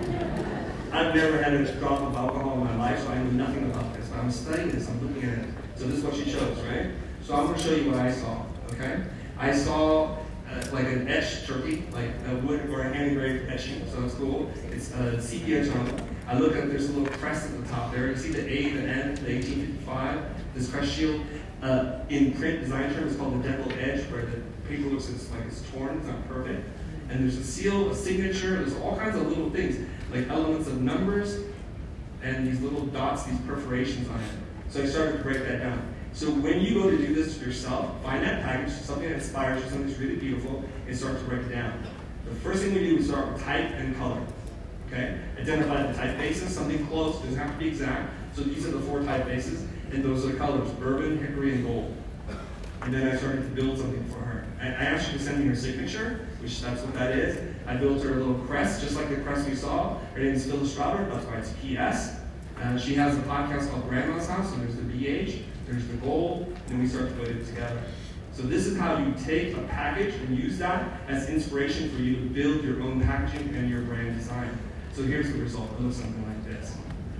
I've never had a drop of alcohol in my life, so I knew nothing about this. But I'm studying this, I'm looking at it. So this is what she chose, right? So I'm going to show you what I saw, okay? I saw uh, like an etched turkey, like a wood or a hand-engraved etching, so it's cool. It's a sepia tone. I look at, there's a little crest at the top there. You see the A, the N, the eighteen fifty-five, this crest shield. Uh, in print design terms, it's called the deckled edge, where the paper looks it's like it's torn, it's not perfect. And there's a seal, a signature, there's all kinds of little things, like elements of numbers, and these little dots, these perforations on it. So I started to break that down. So when you go to do this yourself, find that package, something that inspires you, something that's really beautiful, and start to break it down. The first thing we do is start with type and color. Okay? Identify the typefaces, something close, doesn't have to be exact. So these are the four typefaces, and those are the colors, bourbon, hickory, and gold. And then I started to build something for her. I, I asked her to send me her signature, which that's what that is. I built her a little crest, just like the crest we saw. Her name is Phyllis Strawberry, that's why it's P S. Uh, she has a podcast called Grandma's House, so there's the B H, there's the gold, and then we start to put it together. So this is how you take a package and use that as inspiration for you to build your own packaging and your brand design. So here's the result. It looks something like this.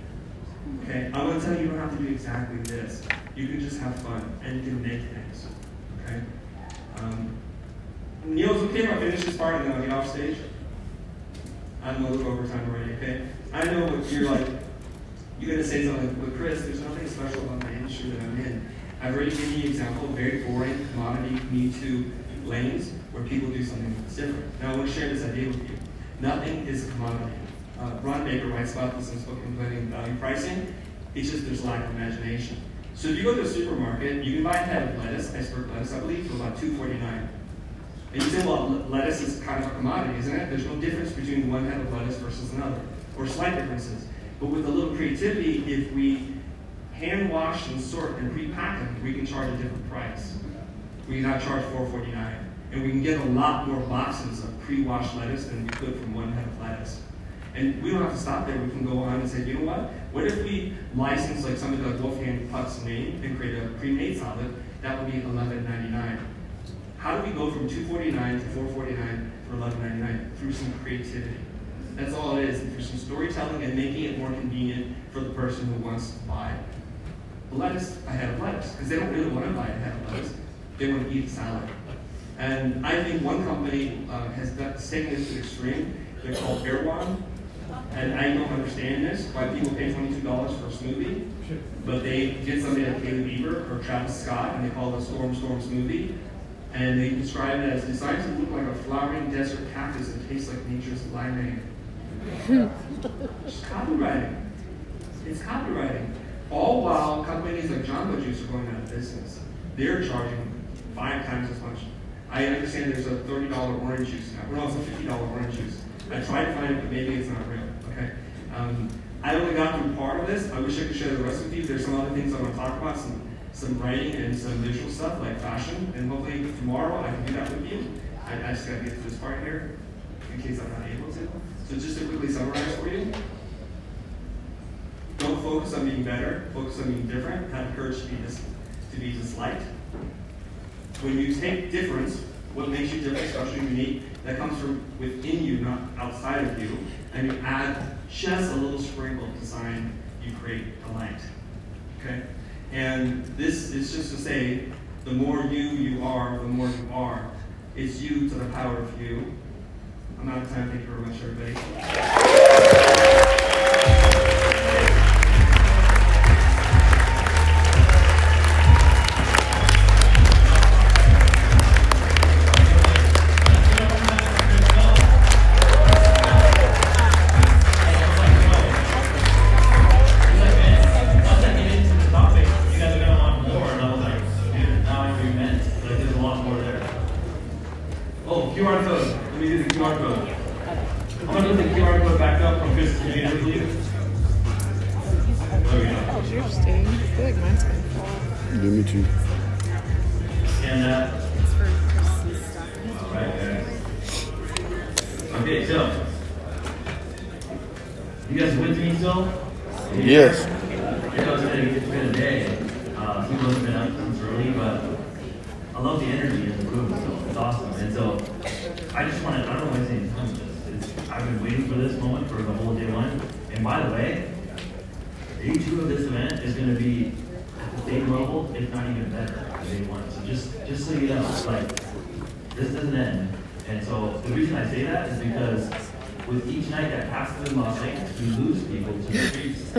Okay, I'm going to tell you you don't have to do exactly this. You can just have fun, and you can make things. Okay? Um, Neil, is it okay if I finish this part and then I'll get off stage? I'm a little over time already, okay? I know what you're like. You're going to say something, but Chris, there's nothing special about my industry that I'm in. I've already given you an example of very boring commodity Me Too lanes where people do something that's different. Now I want to share this idea with you. Nothing is a commodity. Uh, Ron Baker writes about this in his book, Implementing Value Pricing. It's just there's lack of imagination. So if you go to a supermarket, you can buy a head of lettuce, iceberg lettuce, I believe, for about two forty-nine. And you say, well, lettuce is kind of a commodity, isn't it? There's no difference between one head of lettuce versus another, or slight differences. But with a little creativity, if we hand wash and sort and pre-pack them, we can charge a different price. We can now charge four forty-nine, and we can get a lot more boxes of pre-washed lettuce than we could from one head of lettuce. And we don't have to stop there. We can go on and say, you know what? What if we license like somebody like Wolfgang Puck's name and create a pre-made salad? That would be eleven ninety-nine. How do we go from two forty-nine to four forty-nine for eleven ninety-nine? Through some creativity. That's all it is. Through some storytelling and making it more convenient for the person who wants to buy lettuce, a head of lettuce. Because they don't really want to buy a head of lettuce. They want to eat a salad. And I think one company uh, has taken this to the extreme. They're called Erewhon. And I don't understand this, why people pay twenty-two dollars for a smoothie, but they get somebody like Haley Bieber or Travis Scott, and they call it a Storm Storm smoothie, and they describe it as designed to look like a flowering desert cactus that tastes like nature's limeade. It's copywriting. It's copywriting. All while companies like Jamba Juice are going out of business. They're charging five times as much. I understand there's a thirty dollar orange juice now. Well, no, it's a fifty dollar orange juice. I tried to find it, but maybe it's not real. Okay. Um, I only got through part of this. I wish I could share the rest with you. There's some other things I want to talk about, some some writing and some visual stuff like fashion. And hopefully tomorrow I can do that with you. I, I just got to get to this part here in case I'm not able to. So just to quickly summarize for you. Don't focus on being better. Focus on being different. Have courage to be dis to be disliked. When you take difference, what makes you different, special, unique, that comes from within you, not outside of you, and you add just a little sprinkle of design, you create a light. Okay? And this is just to say, the more you you are, the more you are. It's you to the power of you. I'm out of time. Thank you very much, everybody. there we go. How's yours doing? I feel like mine's gonna fall. Yeah, me too. And uh, It's for Chris's stuff. all right, guys. Okay, so you guys with me still? Yes. I know it's been, it's been a day. Uh, people have been up since early, but I love the energy in the room, so it's awesome. And so I just want to, I don't know why I'm time with this. It's, I've been waiting for this moment for the whole day one. And by the way, day two of this event is going to be at the same level, if not even better, than day one. So just, just so you know, like, this doesn't end. And so the reason I say that is because with each night that passes in Las Vegas, we lose people to the streets. So,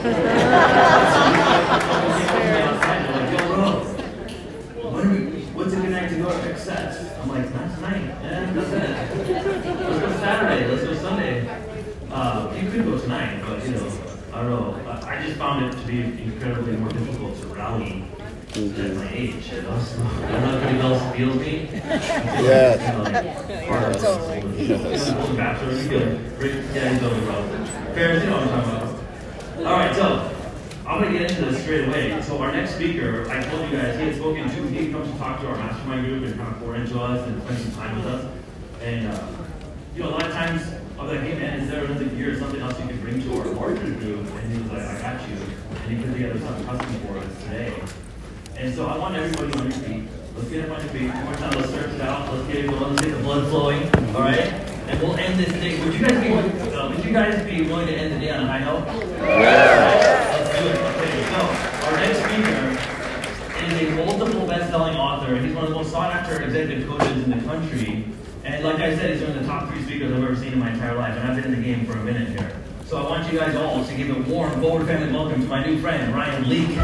outside, they're like, yo, bro, what are we, what's a good night to go to pick sets? I'm like, not tonight. Yeah, that's it. Let's go Saturday. Let's go Sunday. Uh, you could go tonight, but you know, I don't know. I, I just found it to be incredibly more difficult to rally Mm-hmm. at my age. You know? So, I don't know if anybody else feels me. Yeah. You know, like, Yes. yes. Bachelor, you feel it. Rick, yeah, he's over, bro. Ferris, you know what I'm talking about. All right, so I'm gonna get into this straight away. So our next speaker, I told you guys, he had spoken to. He comes to talk to our mastermind group and kind of pour into us and spend some time with us. And uh, you know, a lot of times I'm like, hey man, is there another gear or something else you can bring to our larger group? And he was like, I got you. And he put together something custom for us today. And so I want everybody on your feet. Let's get up on your feet. One more time, let's stretch it out. Let's get it going. Let's get the blood flowing. All right? And we'll end this day. Would you guys be, uh, would you guys be willing to end the day on a high note? Yeah. Let's do it. Okay, so our next speaker is a multiple best-selling author. He's one of the most sought-after executive coaches in the country. And like I said, he's one of the top three speakers I've ever seen in my entire life. And I've been in the game for a minute here. So I want you guys all to give a warm, Boulder family welcome to my new friend, Ryan Leake.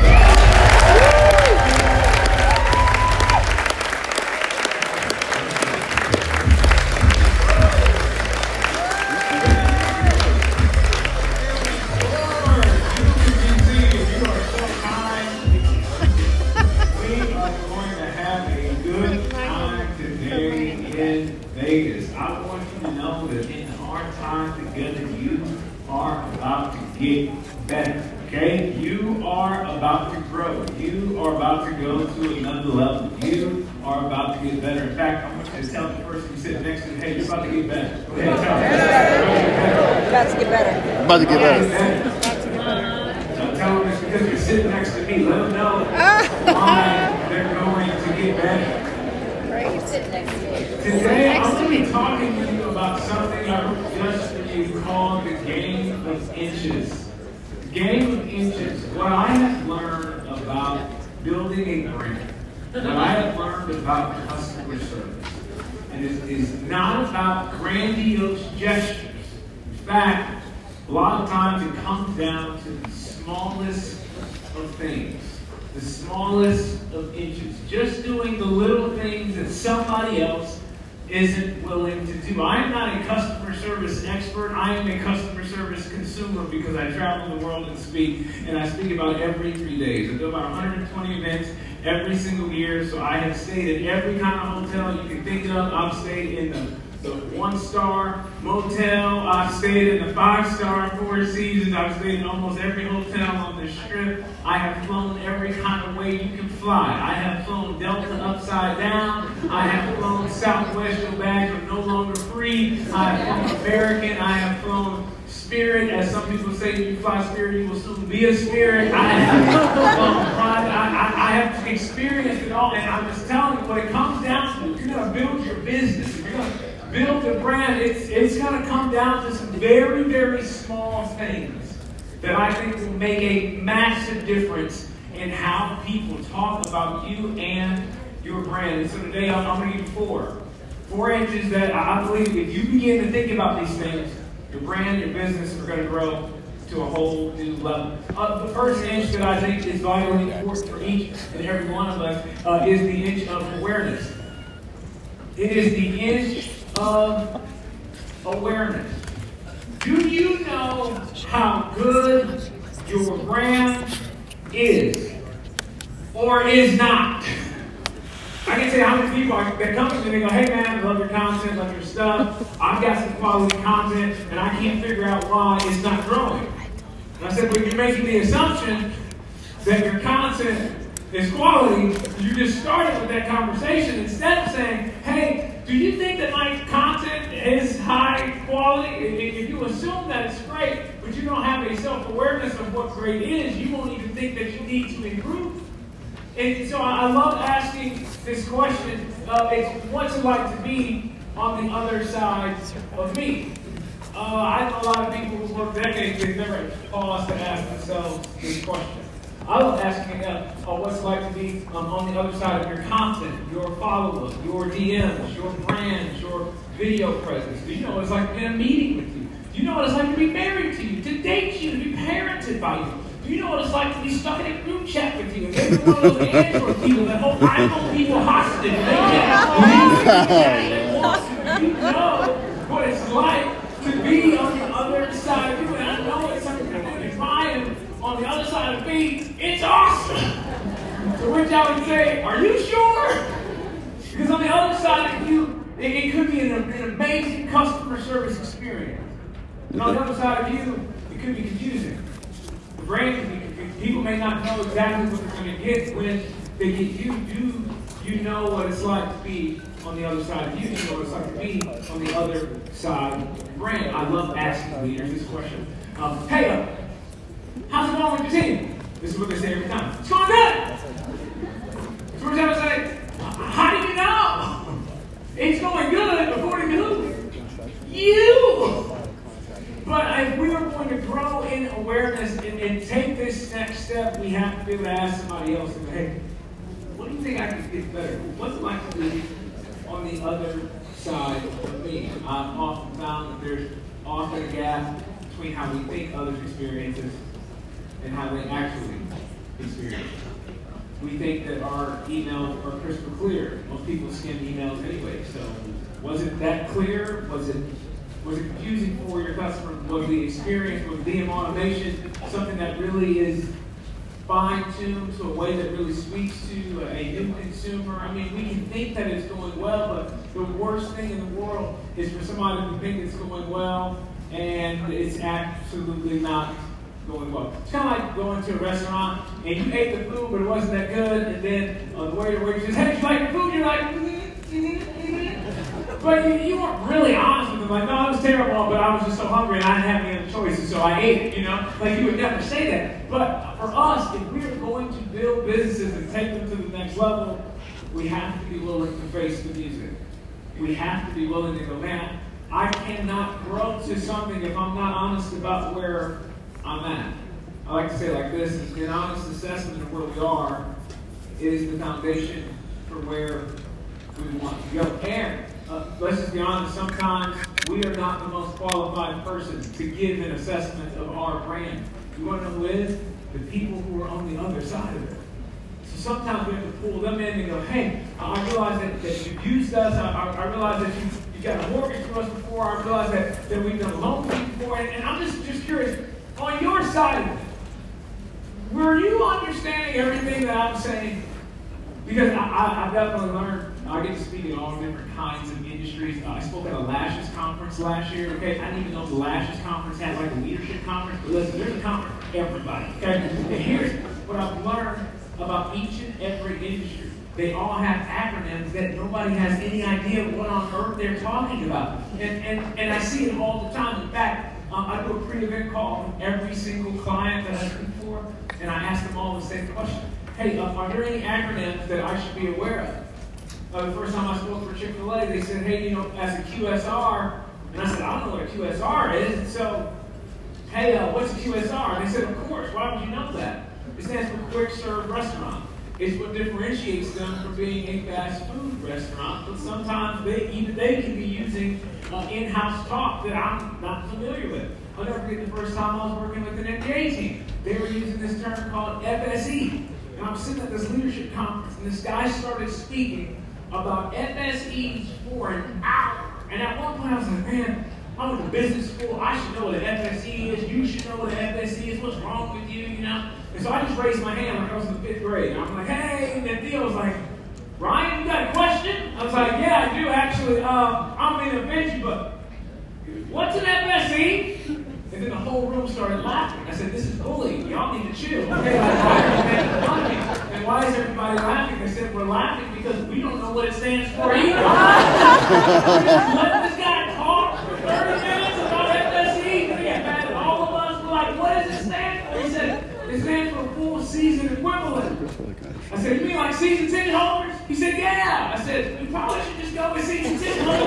Vegas. I want you to know that in our time together, you are about to get better. Okay? You are about to grow. You are about to go to another level. You are about to get better. In fact, I want you to tell the person sitting next to you, hey, you're about to get better. Go ahead, tell them. About to get better. About to get better. So tell them it's because you're sitting next to me. Let them know why they're going to get better. Today, I'm going to be talking to you about something I wrote just for you called the game of inches. The game of inches. What I have learned about building a brand, what I have learned about customer service, and is, is not about grandiose gestures. In fact, a lot of times it comes down to the smallest of things. The smallest of inches. Just doing the little things that somebody else isn't willing to do. I am not a customer service expert. I am a customer service consumer because I travel the world and speak, and I speak about every three days. I do about one hundred twenty events every single year, so I have stayed in every kind of hotel you can think of. I've stayed in the the one-star motel. I've stayed in the five-star Four Seasons. I've stayed in almost every hotel on the Strip. I have flown every kind of way you can fly. I have flown Delta upside down. I have flown Southwest. Your bags are no longer free. I have flown American. I have flown Spirit. As some people say, if you fly Spirit, you will soon be a Spirit. I have flown private. I, I, I have experienced it all. And I'm just telling you, what it comes down to, if you're going to build your business, if you're going to build a brand, it's, it's going to come down to some very, very small things that I think will make a massive difference in how people talk about you and your brand. And so today I'm, I'm going to give you four. Four inches that I believe if you begin to think about these things, your brand, your business are going to grow to a whole new level. Uh, the first inch that I think is vitally important for each and every one of us uh, is the inch of awareness. It is the inch of awareness. Do you know how good your brand is or is not? I can say how many people are, that come to me and they go, hey man, I love your content, love your stuff. I've got some quality content and I can't figure out why it's not growing. And I said, but you're making the assumption that your content is quality. You just started with that conversation instead of saying, hey, do you think that my content is high quality? If you assume that it's great, but you don't have a self-awareness of what great is, you won't even think that you need to improve. And so I love asking this question, uh, it's what's it like to be on the other side of me? Uh, I know a lot of people who work decades, they've never paused to ask themselves this question. I love asking uh, uh, what's it like to be um, on the other side of your content, your follow-up, your D Ms, your brands, your video presence. Do you know what it's like to be in a meeting with you? Do you know what it's like to be married to you, to date you, to be parented by you? Do you know what it's like to be stuck in a group chat with you? And maybe one of those Android people that hold iPhone people hostage. They can't. You know what it's like to be on the other side of you. And I know it's something that if I am on the other side of me, it's awesome. To which I would say, are you sure? Because on the other side of you, it, it could be an, an amazing customer service experience. And on the other side of you, it could be confusing. The brain can be confused. People may not know exactly what they're going to get when they get you. Do you know what it's like to be on the other side of you? You know what it's like to be on the other side of the brand. I love asking leaders this question. Um, hey, uh, how's it going with your team? This is what they say every time. It's going good. So every time I say, how do you know? It's going good according to who? You. But if we are going to grow in awareness and, and take this next step, we have to be able to ask somebody else, hey, what do you think I could get better? What's it like to be on the other side of me? I've often found that there's often a gap between how we think others experience it and how they actually experience it. We think that our emails are crystal clear. Most people skim emails anyway. So was it that clear? Was it was it confusing for your customer? Was the experience, was D M automation something that really is fine-tuned to a way that really speaks to a new consumer? I mean, we can think that it's going well, but the worst thing in the world is for somebody to think it's going well and it's absolutely not going well. It's kind of like going to a restaurant and you ate the food, but it wasn't that good, and then uh, the waiter waiter says, hey, did you like the food? You're like, mm-hmm, mm-hmm, mm-hmm. But you, you weren't really honest with them. Like, no, it was terrible, but I was just so hungry and I didn't have any other choices, so I ate it, you know? Like, you would never say that. But for us, if we are going to build businesses and take them to the next level, we have to be willing to face the music. We have to be willing to go, man, I cannot grow to something if I'm not honest about where I'm at. I like to say it like this: an honest assessment of where we are is the foundation for where we want to go. And uh, let's just be honest, sometimes we are not the most qualified person to give an assessment of our brand. You want to know who is? The people who are on the other side of it. So sometimes we have to pull them in and go, hey, I realize that, that you've used us. I, I, I realize that you, you got a mortgage for us before. I realize that, that we've done a loan for you before. And, and I'm just, just curious, on your side of it, were you understanding everything that I'm saying? Because I, I, I've definitely learned, I get to speak in all different kinds of industries. Uh, I spoke at a Lashes conference last year, okay? I didn't even know the Lashes conference had like a leadership conference, but listen, there's a conference for everybody, okay? And here's what I've learned about each and every industry. They all have acronyms that nobody has any idea what on earth they're talking about. And, and, and I see it all the time. In fact, um, I do a pre-event call with every single client that I speak for, and I ask them all the same question. Hey, uh, are there any acronyms that I should be aware of? Uh, the first time I spoke for Chick-fil-A, they said, hey, you know, as a Q S R, and I said, I don't know what a Q S R is, and so, hey, uh, what's a Q S R? And they said, of course, why would you know that? It stands for Quick Serve Restaurant. It's what differentiates them from being a fast food restaurant, but sometimes they even they can be using uh, in-house talk that I'm not familiar with. I'll never forget the first time I was working with an N B A team. They were using this term called F S E. And I'm sitting at this leadership conference, and this guy started speaking about F S Es for an hour. And at one point I was like, man, I went to business school. I should know what an F S E is. You should know what an F S E is. What's wrong with you, you know? And so I just raised my hand like I was in the fifth grade. And I'm like, hey, and then Theo was like, Ryan, you got a question? I was like, yeah, I do actually. Uh, I'm going to offend you, but what's an F S E? And then the whole room started laughing. I said, this is bullying. Y'all need to chill. Okay, like, why are you making fun of me? And why is everybody laughing? I said, we're laughing because we don't know what it stands for either. Let this guy talk for thirty minutes about F S E. He got mad at all of us. We're like, what does it stand for? He said, it stands for full season equivalent. I said, you mean like season ticket holders? He said, yeah. I said, we probably should just go with season ticket holders.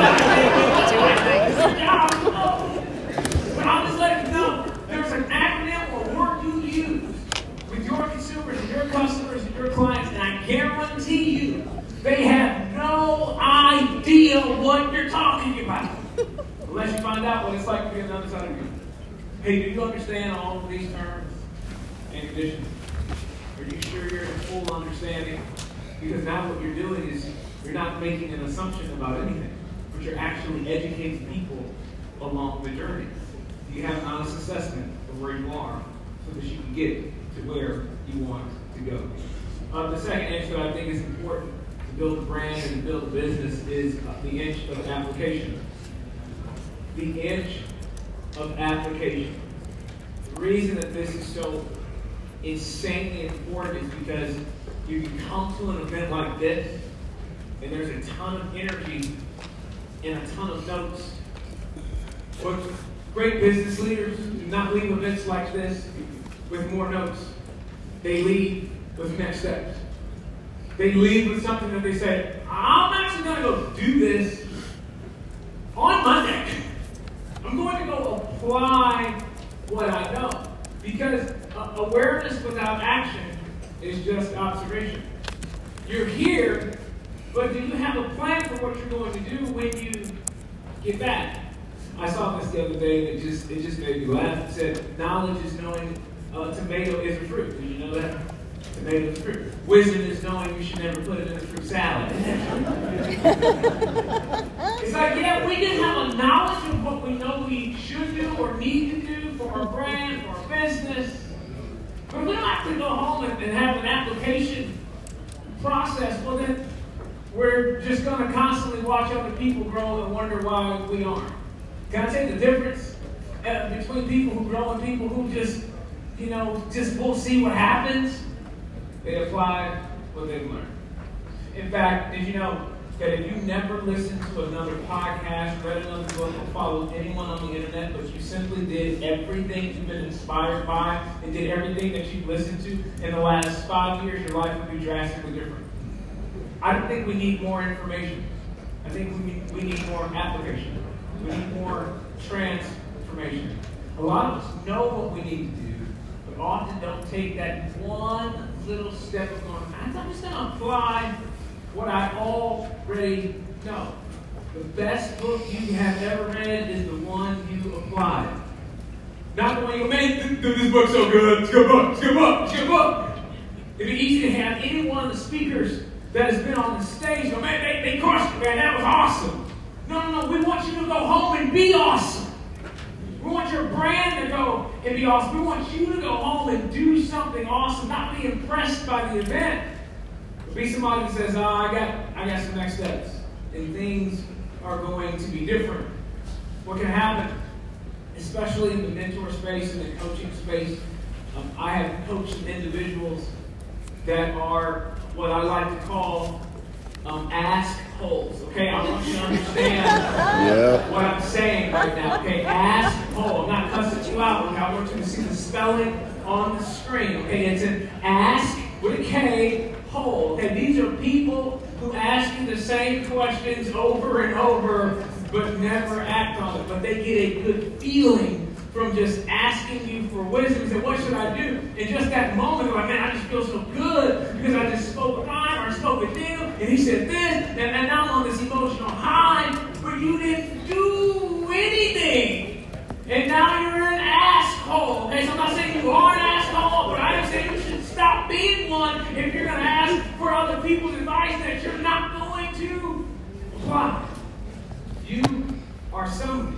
But I'll just let you know, there's an acronym or word you use with your consumers and your customers and your clients, and I guarantee you, they have no idea what you're talking about. Unless you find out what it's like to be on the other side of you. Hey, do you understand all of these terms and conditions? Are you sure you're in full understanding? Because now what you're doing is you're not making an assumption about anything, but you're actually educating people along the journey. You have an honest assessment of where you are so that you can get to where you want to go. Uh, the second inch that I think is important to build a brand and to build a business is uh, the inch of application. The inch of application. The reason that this is so insanely important is because you can come to an event like this and there's a ton of energy and a ton of notes. But great business leaders do not leave events like this with more notes. They leave with next steps. They leave with something that they say, I'm actually going to go do this on Monday. I'm going to go apply what I know. Because uh, awareness without action is just observation. You're here, but do you have a plan for what you're going to do when you get back? I saw this the other day and it just it just made me laugh. It said, knowledge is knowing uh, tomato is a fruit. Did you know that? Tomato is a fruit. Wisdom is knowing you should never put it in a fruit salad. It's like, yeah, we can have a knowledge of what we know we should do or need to do for our brand, for our business. But we don't have to go home and, and have an application process. Well, then we're just going to constantly watch other people grow and wonder why we aren't. Can I tell you the difference uh, between people who grow and people who just, you know, just will see what happens? They apply what they've learned. In fact, did you know that if you never listened to another podcast, read another book, or followed anyone on the internet, but you simply did everything you've been inspired by and did everything that you've listened to in the last five years, your life would be drastically different. I don't think we need more information. I think we need, we need more application. We need more transformation. A lot of us know what we need to do, but often don't take that one little step of going, I'm just going to apply what I already know. The best book you have ever read is the one you applied. Not the one you go, man, this, this book's so good. It's a good book. It's a good book. It's a good book. It'd be easy to have any one of the speakers that has been on the stage go, man, they, they crushed it, man. That was awesome. No, no, no. We want you to go home and be awesome. We want your brand to go and be awesome. We want you to go home and do something awesome, not be impressed by the event. But be somebody who says, oh, I got, I got some next steps. And things are going to be different. What can happen, especially in the mentor space and the coaching space, um, I have coached some individuals that are what I like to call um, ask holes. Okay, I want you to understand yeah. what I'm saying right now. Okay, ask hole. I'm not cussing you out. I want you to see the spelling on the screen. Okay, it's an ask with a K hole. Okay, these are people who ask you the same questions over and over, but never act on it. But they get a good feeling from just asking you for wisdom. He said, what should I do? In just that moment, they're like, man, I just feel so good because I just spoke a line or I spoke a deal, and he said this, and, and now I'm on this emotional high, but you didn't do anything. And now you're an asshole. Okay, so I'm not saying you are an asshole, but I am saying you should stop being one if you're going to ask for other people's advice that you're not going to apply. You are somebody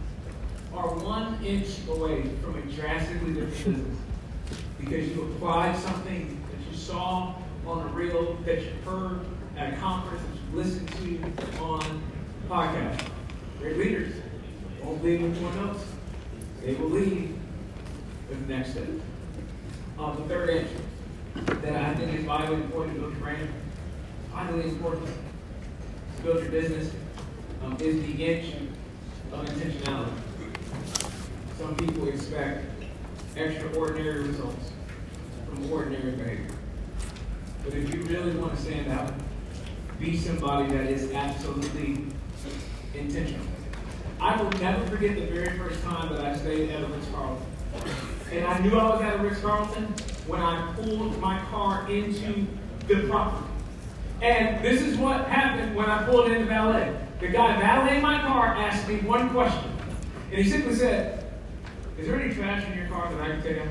are one inch away from a drastically different business because you applied something that you saw on a reel, that you heard at a conference, that you listened to on a podcast. Great leaders won't leave with more notes. they will lead with the next step. Um, the third inch that I think is vitally important to build your brand, vitally important to build your business, um, is the inch of intentionality. Some people expect extraordinary results from ordinary behavior. But if you really want to stand out, be somebody that is absolutely intentional. I will never forget the very first time that I stayed at a Ritz-Carlton. And I knew I was at a Ritz-Carlton when I pulled my car into the property. And this is what happened when I pulled into valet. The guy valeting my car asked me one question. And he simply said, "Is there any trash in your car that I can take out?"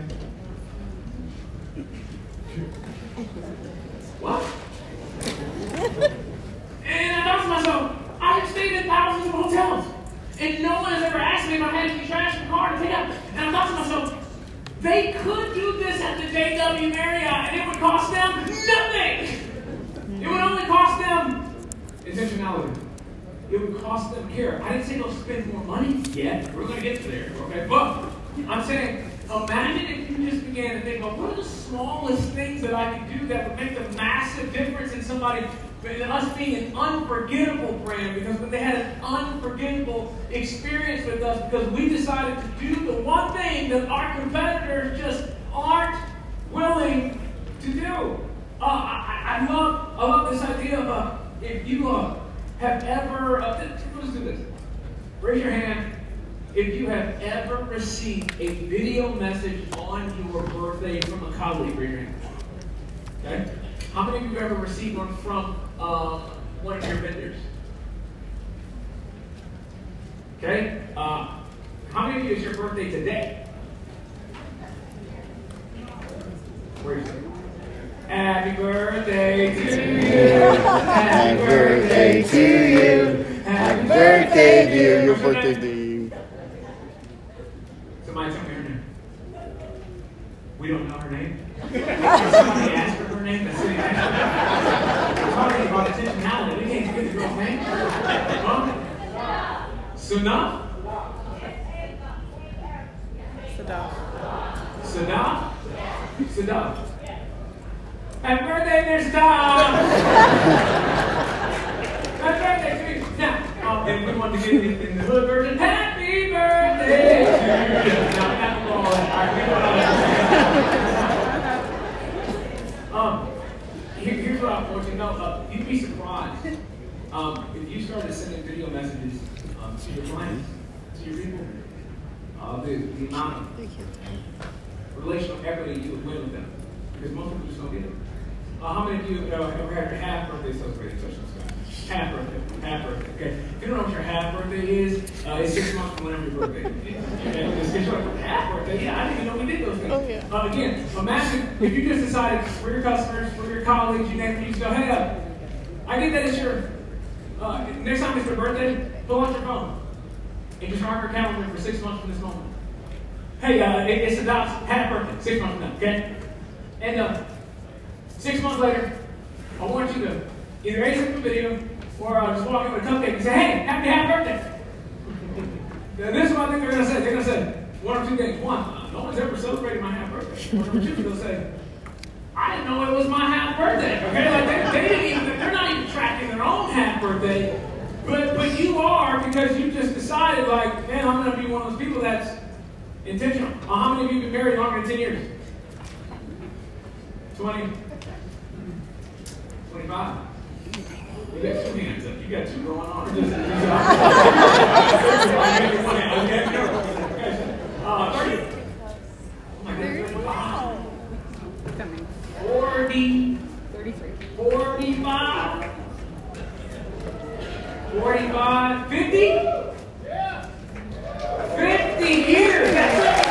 What? And I thought to myself, I have stayed in thousands of hotels, and no one has ever asked me if I had any trash in the car to take out. And I thought to myself, they could do this at the J W Marriott, and it would cost them nothing. It would only cost them intentionality. It would cost them care. I didn't say they'll spend more money yet. We're going to get to there, okay? But I'm saying, imagine if you just began to think, well, what are the smallest things that I can do that would make the massive difference in somebody, in us being an unforgettable brand, because when they had an unforgettable experience with us, because we decided to do the one thing that our competitors just aren't willing to do. Uh, I, I love, I love this idea of uh, if you uh, have ever, uh, let's do this. Raise your hand if you have ever received a video message on your birthday from a colleague. Raise your hand. Okay? How many of you have ever received one from uh, one of your vendors? Okay? Uh, how many of you is your birthday today? Where is it? Happy birthday to you. Happy birthday to you. Happy birthday, dear. Your birthday's the. Somebody tell me her name. We don't know her name. Somebody asked her her name. That's what he asked her. We're talking about intentionality. We can't forget the girl's name. Huh? Sunaf? Sadaf. Sadaf? Sadaf. Happy birthday, Mister Tom! Happy birthday to you. Now, um, and we want to get it in the hood version. Happy birthday to you. Now, not the all right, um, here, here's what I want you to know. Uh, you'd be surprised um, if you started sending video messages um, to your clients, to your people, uh, the, the amount of relational equity you would win with them. Because most people just don't get it. Uh, how many of you uh, ever had your half birthday celebrated? Touch this guy. Half birthday. Half birthday. Okay. If you don't know what your half birthday is, uh, it's six months from whenever your birthday is. Okay. Just get your half birthday. Yeah, I didn't even know we did those things. Oh, yeah. Uh, again, imagine if you just decided for your customers, for your colleagues, you name it, you just go, hey, uh, I get that it's your, uh, next time it's your birthday, pull out your phone and just mark your calendar for six months from this moment. Hey, uh, it, it's Adop's half birthday, six months from now, okay? And uh, six months later, I want you to either exit the video or uh, just walk in with a cupcake and say, hey, happy half birthday. And this is what I think they're going to say. They're going to say one or two things. One, uh, no one's ever celebrated my half birthday. Or number two, they'll say, I didn't know it was my half birthday. Okay, like they, they didn't even, they're not even tracking their own half birthday. But, but you are, because you just decided, like, man, I'm going to be one of those people that's intentional. Uh, how many of you have been married longer than ten years? twenty? twenty-five? You got two hands up. You got two going on. Just, just, uh, thirty? Oh my God, Coming. forty? thirty-three. forty-five? forty-five? fifty? Yeah. fifty years! That's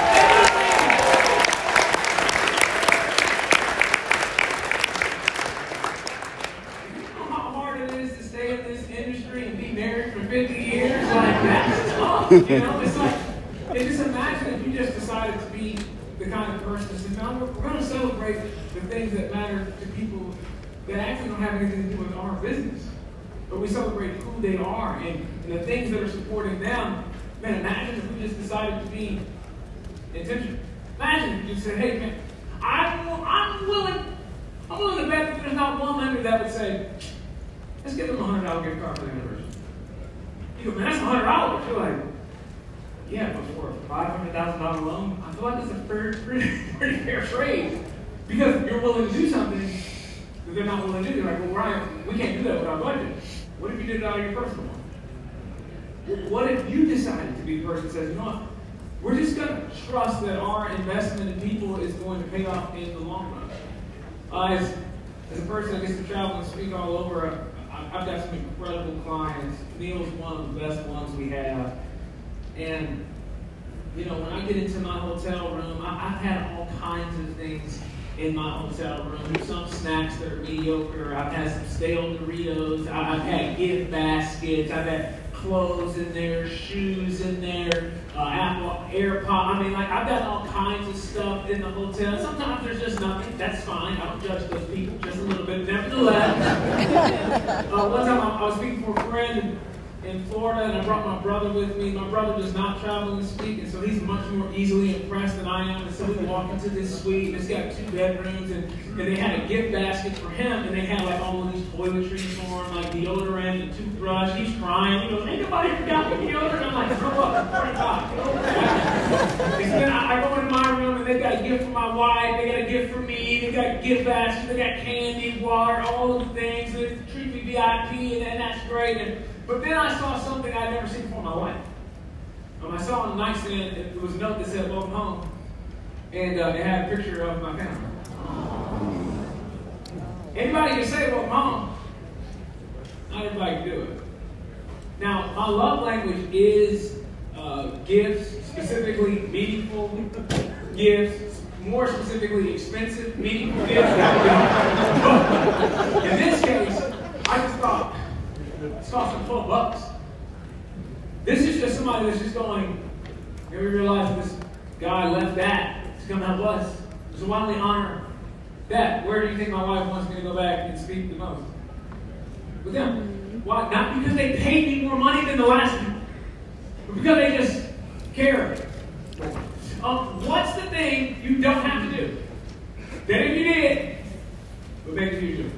fifty years, like that's tough. You know, it's like, and just imagine if you just decided to be the kind of person that says, no, we're, we're going to celebrate the things that matter to people that actually don't have anything to do with our business. But we celebrate who they are and, and the things that are supporting them. Man, imagine if we just decided to be intention. Imagine if you said, hey man, I'm, I'm willing, I'm willing to bet that there's not one lender that would say, let's give them a one hundred dollar gift card for the university. You go, man, that's one hundred dollars. You're like, yeah, but for a five hundred thousand dollar loan, I feel like it's a fair, pretty, pretty fair trade. Because you're willing to do something that they're not willing to do. They're like, well, Ryan, we can't do that with our budget. What if you did it out of your personal one? What if you decided to be the person that says, you know what, we're just going to trust that our investment in people is going to pay off in the long run. Uh, as, as a person that gets to travel and speak all over, I, I've got some incredible clients. Neil's one of the best ones we have. And, you know, when I get into my hotel room, I, I've had all kinds of things in my hotel room. There's some snacks that are mediocre. I've had some stale Doritos. I've had gift baskets. I've had clothes in there, shoes in there, uh, Apple AirPods. I mean, like, I've got all kinds of stuff in the hotel. Sometimes there's just nothing. That's fine. I don't judge those people just a little bit. Nevertheless, uh, one time I, I was speaking for a friend in Florida, and I brought my brother with me. My brother does not travel and speak, and so he's much more easily impressed than I am. And so we walk into this suite, and it's got two bedrooms, and, and they had a gift basket for him, and they had like all of these toiletries for him, like deodorant and toothbrush. He's crying. He goes, ain't nobody forgot me deodorant. I'm like, grow up, I'm forty-five. And then I, I go into my room, and they've got a gift for my wife, they got a gift for me, they got gift baskets, they got candy, water, all of the things. They treat me V I P, and, and that's great. And, But then I saw something I'd never seen before in my life. Um, I saw on the nightstand, it was a note that said, welcome home. And uh, it had a picture of my family. Anybody can say welcome home. Not everybody can do it. Now, my love language is uh, gifts, specifically meaningful gifts, more specifically expensive, meaningful gifts. In this case, I just thought, it's costing twelve bucks. This is just somebody that's just going, and we realize this guy left that to come help us. So why don't we honor that? Where do you think my wife wants me to go back and speak the most? With them. Why? Not because they paid me more money than the last people, but because they just care. Um, what's the thing you don't have to do? That if you did, would make a huge difference.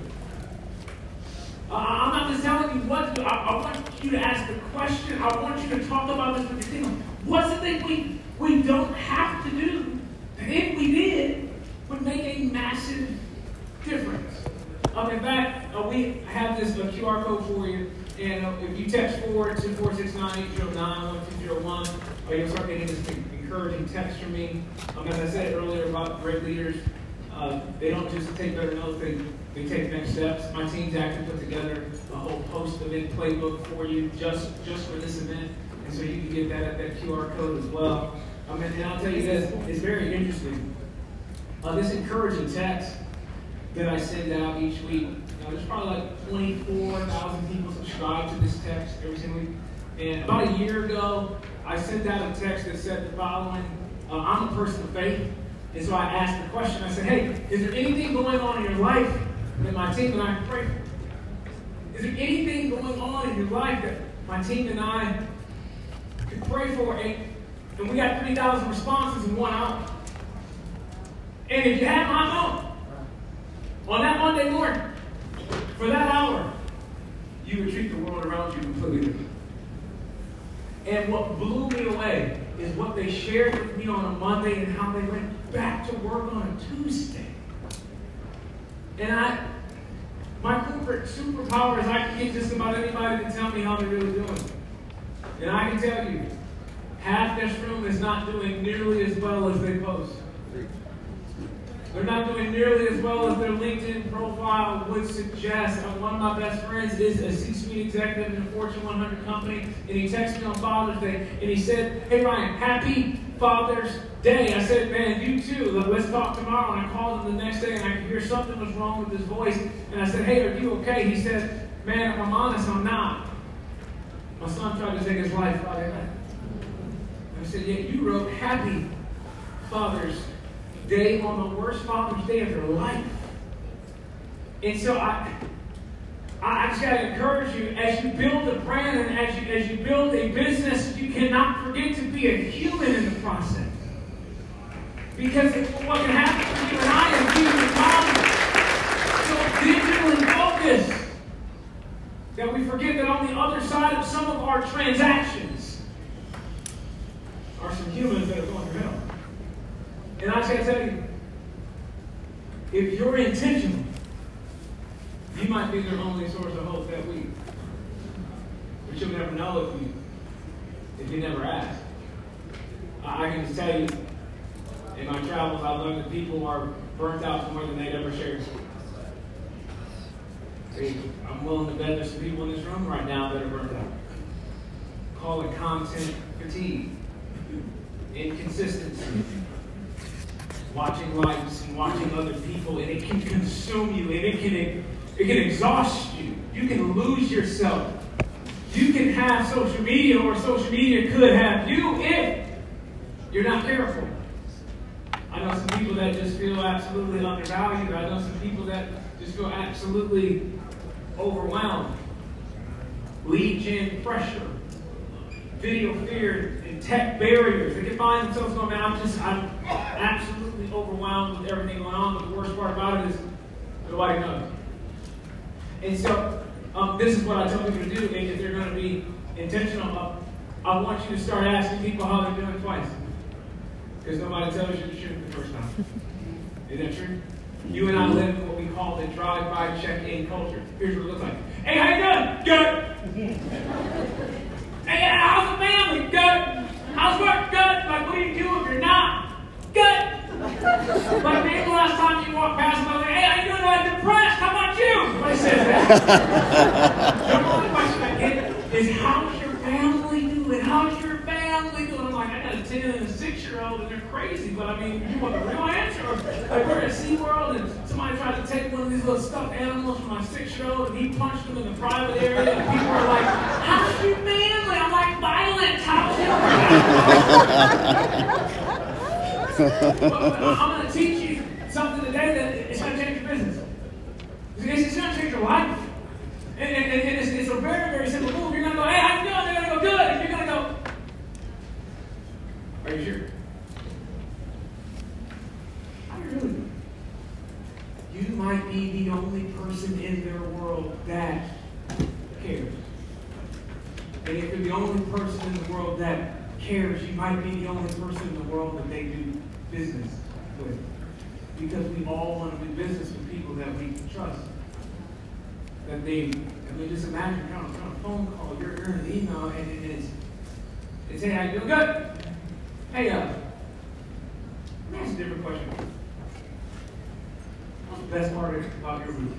Uh, I'm not just telling you what to do. I, I want you to ask the question. I want you to talk about this with your team. What's the thing we, we don't have to do that if we did would make a massive difference? Um, in fact, uh, we have this uh, Q R code for you. And uh, if you text forward to four six nine, eight zero nine, one two zero one, uh, you'll start getting this encouraging text from me. Um, as I said earlier about great leaders, uh, they don't just take better notes, they We take next steps. My team's actually put together a whole post-event playbook for you just, just for this event. And so you can get that at that Q R code as well. I mean, and I'll tell you this, it's very interesting. Uh, this encouraging text that I send out each week, uh, there's probably like twenty-four thousand people subscribe to this text every single week. And about a year ago, I sent out a text that said the following, uh, I'm a person of faith. And so I asked the question, I said, hey, is there anything going on in your life that my team and I can pray for? Is there anything going on in your life that my team and I can pray for? And, and we got three thousand responses in one hour. And if you had my phone on that Monday morning, for that hour, you would treat the world around you completely different. And what blew me away is what they shared with me on a Monday and how they went back to work on a Tuesday. And I, my corporate superpower is I can get just about anybody to tell me how they're really doing. And I can tell you, half this room is not doing nearly as well as they post. They're not doing nearly as well as their LinkedIn profile would suggest. One of my best friends is a C-suite executive in a Fortune one hundred company, and he texted me on Father's Day, and he said, hey Ryan, happy Father's Day. I said, man, you too. Let's talk tomorrow. And I called him the next day, and I could hear something was wrong with his voice. And I said, hey, are you okay? He said, man, if I'm honest, I'm not. My son tried to take his life Friday night. I said, yeah, you wrote happy Father's Day on the worst Father's Day of your life. And so I, I just got to encourage you, as you build a brand and as you, as you build a business, you cannot forget to be a human in the process. Because what can happen to you and I is we become so digitally focused that we forget that on the other side of some of our transactions are some humans that are going through hell. And I gotta tell you, if you're intentional, you might be their only source of hope that week. But you'll never know if you if you never ask. I can just tell you, in my travels, I've learned that people are burnt out more than they'd ever shared. I'm willing to bet there's some people in this room right now that are burnt out. Call it content fatigue, inconsistency, watching lives and watching other people, and it can consume you, and it can it can exhaust you. You can lose yourself. You can have social media, or social media could have you if you're not careful. I know some people that just feel absolutely undervalued. I know some people that just feel absolutely overwhelmed. Lead gen pressure, video fear, and tech barriers. They can find themselves going, man, I'm just, I'm absolutely overwhelmed with everything going on. But the worst part about it is nobody knows. And so, um, this is what I tell people to do. And if they're going to be intentional, uh, I want you to start asking people how they're doing twice. Because nobody tells you the truth the first time. Isn't that true? You and I live in what we call the drive-by check-in culture. Here's what it looks like. Hey, how you doing? Good. Hey, how's the family? Good. How's work? Good. Like, what do you do if you're not? Good. Like, maybe the last time you walked past somebody, like, hey, how you doing? I'm depressed. How about you? Nobody says that. The only question I get is, how's your family doing? How's your family doing? I'm like, I got a ten and a six-year-old, and they're crazy. But I mean, you want the real answer? Like, we're at SeaWorld, and somebody tried to take one of these little stuffed animals from my six-year-old, and he punched him in the private area, and people are like, how's your family? I'm like, violent. How's your family? I'm going to teach you something today that it's going to change your business. It's going to change your life. And, and, and it's, it's a very, very simple move. You're going to go, hey, how you doing? They're going to go, good. And you're going to go, are you sure? How are you really doing? You might be the only person in their world that cares. And if you're the only person in the world that cares, you might be the only person in the world that they do business with. Because we all want to do business with people that we trust. That they, I mean, just imagine you're on, you're on a phone call, you're, you're in an email, and it is, it's, hey, how you doing? Good. Hey, uh, let me ask a different question. What's the best part about your week?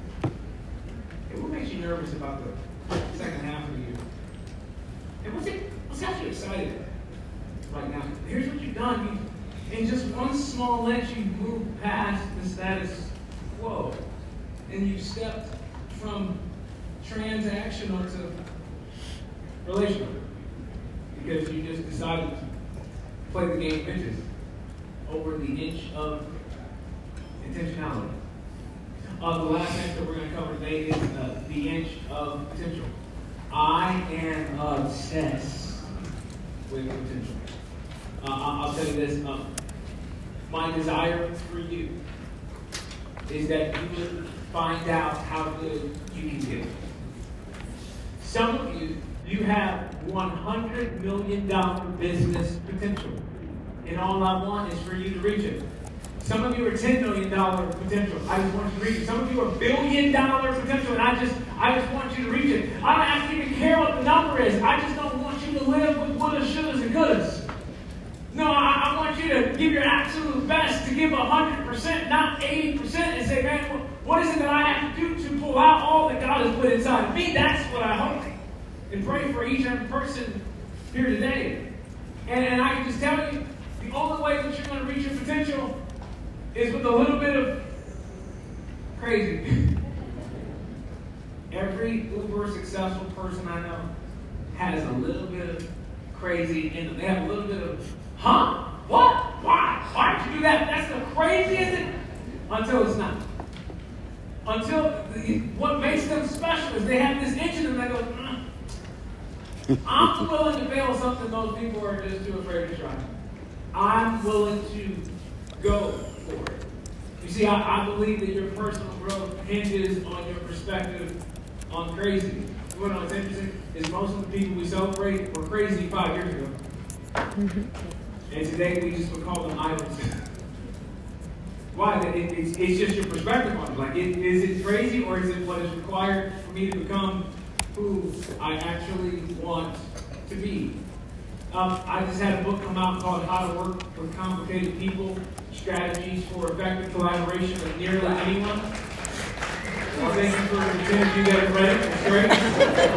Hey, what makes you nervous about the second half of the year? And what's it, what's got you excited right now? Here's what you've done. You, in just one small inch, you've moved past the status quo. And you've stepped from transactional to relational. Because you just decided to play the game of inches over the inch of intentionality. Uh, the last inch that we're going to cover today is uh, the inch of potential. I am obsessed with potential. Uh, I'll tell you this. Um, my desire for you is that you would find out how good you can get. Some of you, you have one hundred million dollars business potential. And all I want is for you to reach it. Some of you are ten million dollars potential. I just want you to reach it. Some of you are billion dollar potential, and I just I just want you to reach it. I don't have to even care what the number is. I just don't want you to live with wouldas, shouldas, and couldas. No, I, I want you to give your absolute best, to give one hundred percent, not eighty percent, and say, man, what, what is it that I have to do to pull out all that God has put inside of me? That's what I hope and pray for each and every person here today. And, and I can just tell you, the only way that you're going to reach your potential is with a little bit of crazy. Every uber successful person I know has a little bit of crazy in them. They have a little bit of, huh? What? Why? Why did you do that? That's the craziest thing. Until it's not. Until the, what makes them special is they have this itch in them that goes, mm. I'm willing to fail something most people are just too afraid to try. I'm willing to go for it. You see, I, I believe that your personal growth hinges on your perspective on crazy. You know what's interesting is most of the people we celebrate were crazy five years ago. And today we just would call them idols. Why? It, it's, it's just your perspective on it. Like, it, is it crazy or is it what is required for me to become who I actually want to be? Um, I just had a book come out called How to Work with Complicated People, Strategies for Effective Collaboration with Nearly Anyone. Well, thank you for the ten of you that have read it. It's great.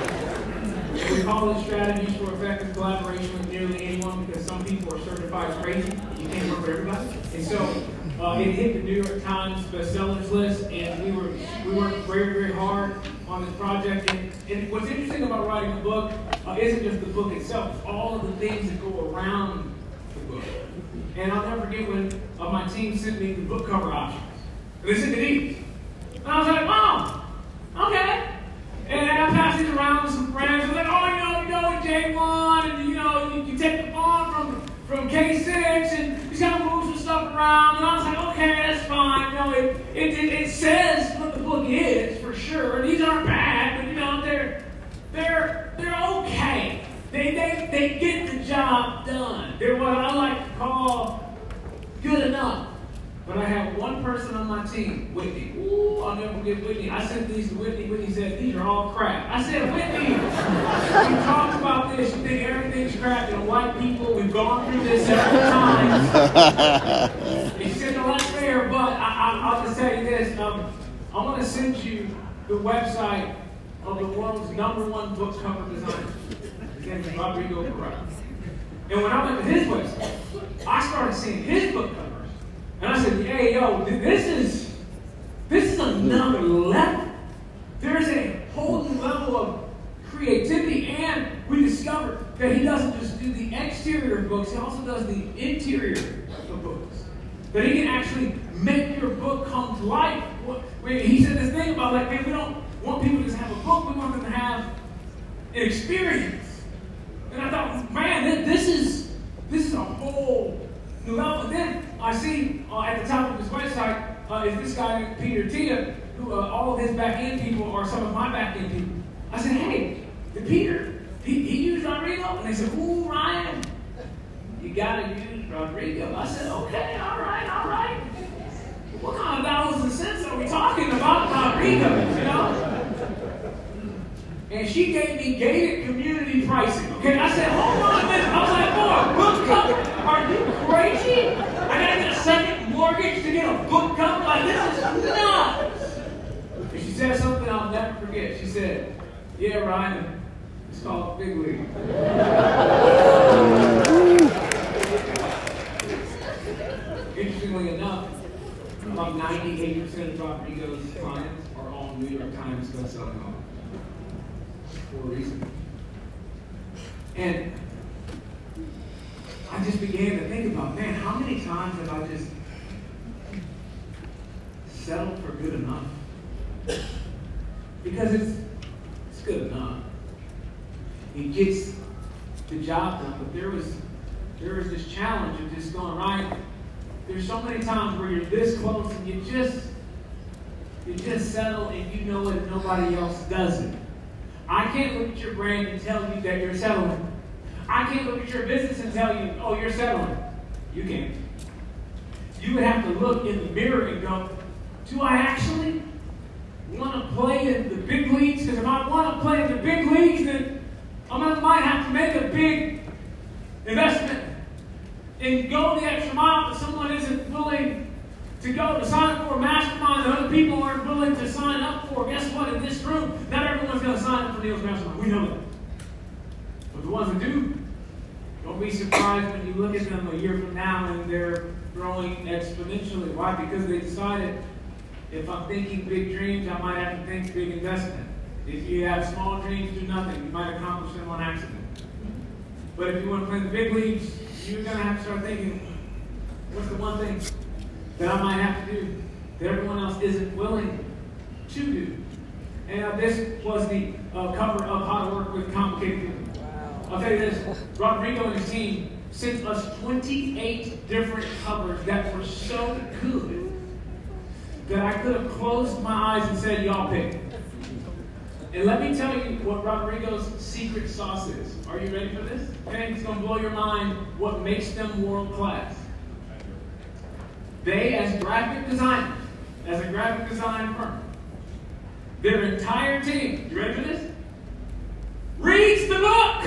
Um, we call it Strategies for Effective Collaboration with Nearly Anyone because some people are certified crazy. You can't work for everybody. And so uh, it hit the New York Times bestsellers list, and we were we worked very, very hard on this project. And, and what's interesting about writing a book uh, isn't just the book itself, it's all of the things that go around the book. And I'll never forget when uh, my team sent me the book cover options. And they sent it easy. And I was like, Mom, okay. And I passed it around with some friends. I was like, oh, you know, you go with J one, and you know, you, you take the font from, from K six, and you just gotta move some stuff around. And I was like, okay, that's fine. You know, it, it, it, it says what the book is, for sure. These aren't bad, but you know, they're they're they're okay. They they they get the job done. They're what I like to call good enough. But I have one person on my team, Whitney. Ooh, I'll never forget Whitney. I sent these to Whitney. Whitney said, these are all crap. I said, Whitney, we talked about this. You think everything's crap. You know, white people, we've gone through this several times. And she said, no, that's fair, but I, I, I'll just tell you this. Um, I want to send you the website of the world's number one book cover designer. His name is Rodrigo Corral. And when I went to his website, I started seeing his book cover. And I said, hey, yo, this is, this is another level. There's a whole new level of creativity, and we discovered that he doesn't just do the exterior of books, he also does the interior of books. That he can actually make your book come to life. He said this thing about, like, man, we don't want people to just have a book, we want them to have an experience. And I thought, man, this is, this is a whole new level. And then I see uh, at the top of his website uh, is this guy named Peter Tia, who uh, all of his back-end people are some of my back-end people. I said, hey, the Peter, he, he used Rodrigo? And they said, ooh, Ryan, you gotta use Rodrigo. I said, okay, all right, all right. What kind of dollars and cents are we talking about Rodrigo, you know? And she gave me gated community pricing. Okay, I said, hold on a minute. I was like, boy, book cover? Are you crazy? I gotta get a second mortgage to get a book cover? Like, this is nuts. And she said something I'll never forget. She said, yeah, Ryan, it's called Big League. Interestingly enough, about ninety-eight percent of Rodrigo's clients are all New York Times bestselling authors. For a reason. And I just began to think about, man, how many times have I just settled for good enough? Because it's it's good enough. It gets the job done, but there was there was this challenge of just going, right, there's so many times where you're this close and you just you just settle and you know it and nobody else does it. I can't look at your brand and tell you that you're settling. I can't look at your business and tell you, oh, you're settling. You can't. You would have to look in the mirror and go, do I actually want to play in the big leagues? Because if I want to play in the big leagues, then I might have to make a big investment and go the extra mile if someone isn't willing to go to sign up for a mastermind that other people aren't willing to sign up for. Guess what? In this room, not everyone's going to sign up for Neil's mastermind. We know that. But the ones that do, don't be surprised when you look at them a year from now and they're growing exponentially. Why? Because they decided, if I'm thinking big dreams, I might have to think big investment. If you have small dreams, do nothing. You might accomplish them on accident. But if you want to play in the big leagues, you're going to have to start thinking, what's the one thing that I might have to do that everyone else isn't willing to do? And uh, this was the uh, cover of How to Work with Complicated People. Wow. I'll tell you this, Rodrigo and his team sent us twenty-eight different covers that were so good that I could have closed my eyes and said, y'all pick. And let me tell you what Rodrigo's secret sauce is. Are you ready for this? Okay, it's going to blow your mind what makes them world class. They, as graphic designers, as a graphic design firm, their entire team, you ready for this? Reads the book!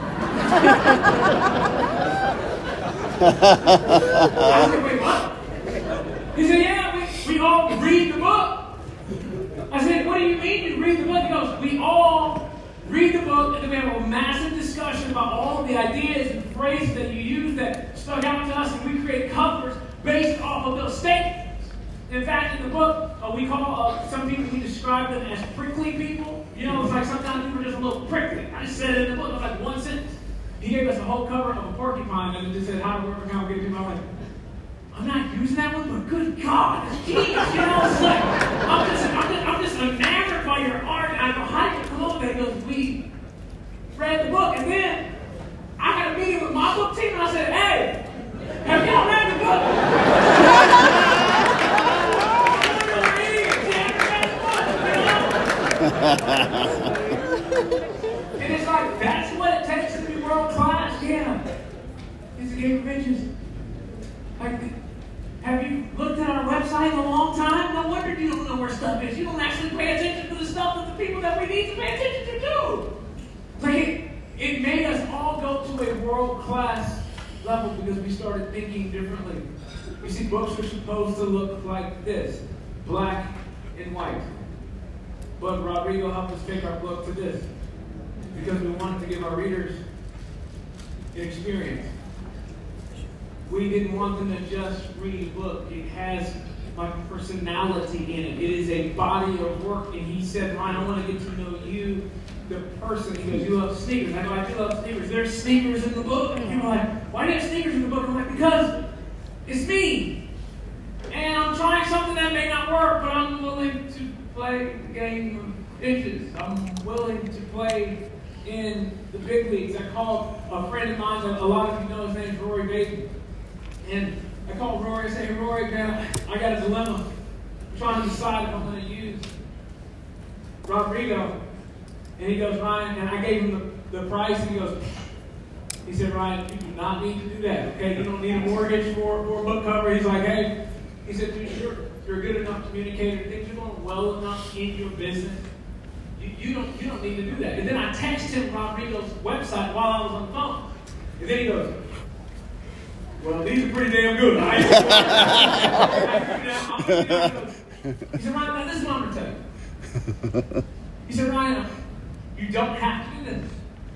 I said, wait, what? He said, yeah, we, we all read the book. I said, what do you mean you read the book? He goes, we all read the book, and then we have a massive discussion about all of the ideas and phrases that you use that stuck out to us, and we create covers based off of those statements. In fact, in the book, uh, we call uh, some people, we describe them as prickly people. You know, it's like sometimes people are just a little prickly. I just said it in the book, it was like one sentence. He gave us a whole cover of a porcupine, and it just said, how to work with complicated people. I'm like, I'm not using that one, but good God, it's genius, you know? It's like, I'm just, I'm just, I'm just enamored by your art, and I know how to come up with it. He goes, we read the book, and then I had a meeting with my book team, and I said, hey, have y'all read the book? And it's like, that's what it takes to be world class, yeah. It's a game of inches. Like, have you looked at our website in a long time? No wonder you don't know where stuff is. You don't actually pay attention to the stuff that the people that we need to pay attention to do. Like it, it made us all go to a world-class level because we started thinking differently. You see, books are supposed to look like this, black and white. But Rodrigo helped us pick our book to this because we wanted to give our readers an experience. We didn't want them to just read a book. It has like personality in it. It is a body of work. And he said, Ryan, I want to get to know you, the person. He goes, you love sneakers. I go, I do love sneakers. There's sneakers in the book. And people are like, why do you have sneakers in the book? I'm like, because it's me. And I'm trying something that may not work, but I'm willing to play the game of inches. I'm willing to play in the big leagues. I called a friend of mine, a lot of you know his name is Rory Bateman. And I called Rory and said, hey, Rory, man, I got a dilemma. I'm trying to decide if I'm going to use Rodrigo. And he goes, Ryan, and I gave him the, the price, and he goes, he said, Ryan, you do not need to do that, okay? You don't need a mortgage for, for a book cover. He's like, hey, he said, dude, you're, you're a good enough communicator. Things are going well enough in your business. You, you, don't, you don't need to do that. And then I texted him Rodrigo's website while I was on the phone. And then he goes, well, these are pretty damn good. I He said, Ryan, now this is what I'm going to tell you. He said, Ryan, you don't have to do this.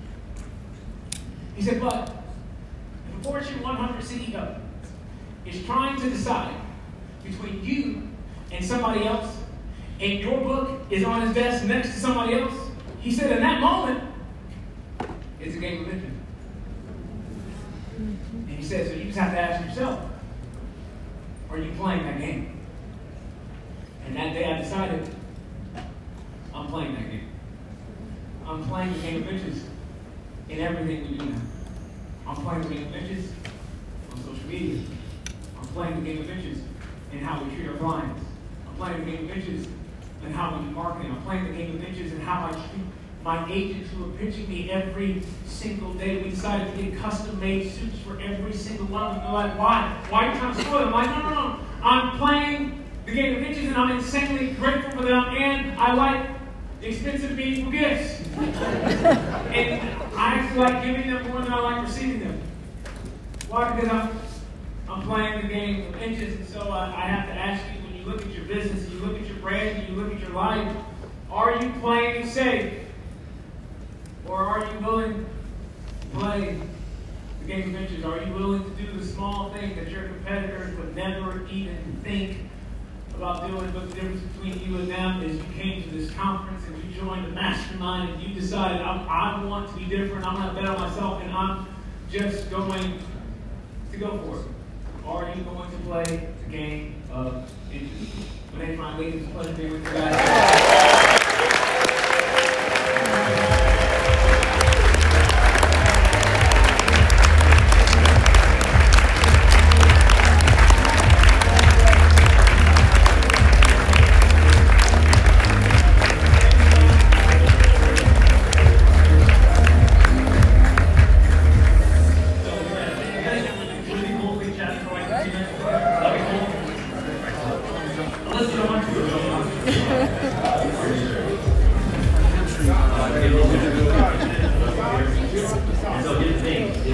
He said, but if a Fortune one hundred C E O is trying to decide between you and somebody else, and your book is on his desk next to somebody else, he said, in that moment, it's a game of inches. And he said, so you just have to ask yourself, are you playing that game? And that day I decided, I'm playing that game. I'm playing the game of inches in everything we do now. I'm playing the game of inches on social media. I'm playing the game of inches in how we treat our clients. I'm playing the game of inches in how we do marketing. I'm playing the game of inches in how I treat my agents who are pitching me every single day. We decided to get custom-made suits for every single one of them. They're like, why? Why are you trying to spoil them? I'm like, no, no, no. I'm playing the game of inches, and I'm insanely grateful for them, and I like expensive, meaningful gifts. And I actually like giving them more than I like receiving them. Why? Because I'm, I'm playing the game of inches, and so I, I have to ask you, when you look at your business, you look at your brand, and you look at your life, are you playing it safe? Or are you willing to play the game of inches? Are you willing to do the small thing that your competitors would never even think about doing? But the difference between you and them is you came to this conference and you joined a mastermind and you decided, I, I want to be different, I'm going to bet on myself, and I'm just going to go for it. Are you going to play the game of inches? My name is Ryan Lee. It's a pleasure being with you guys.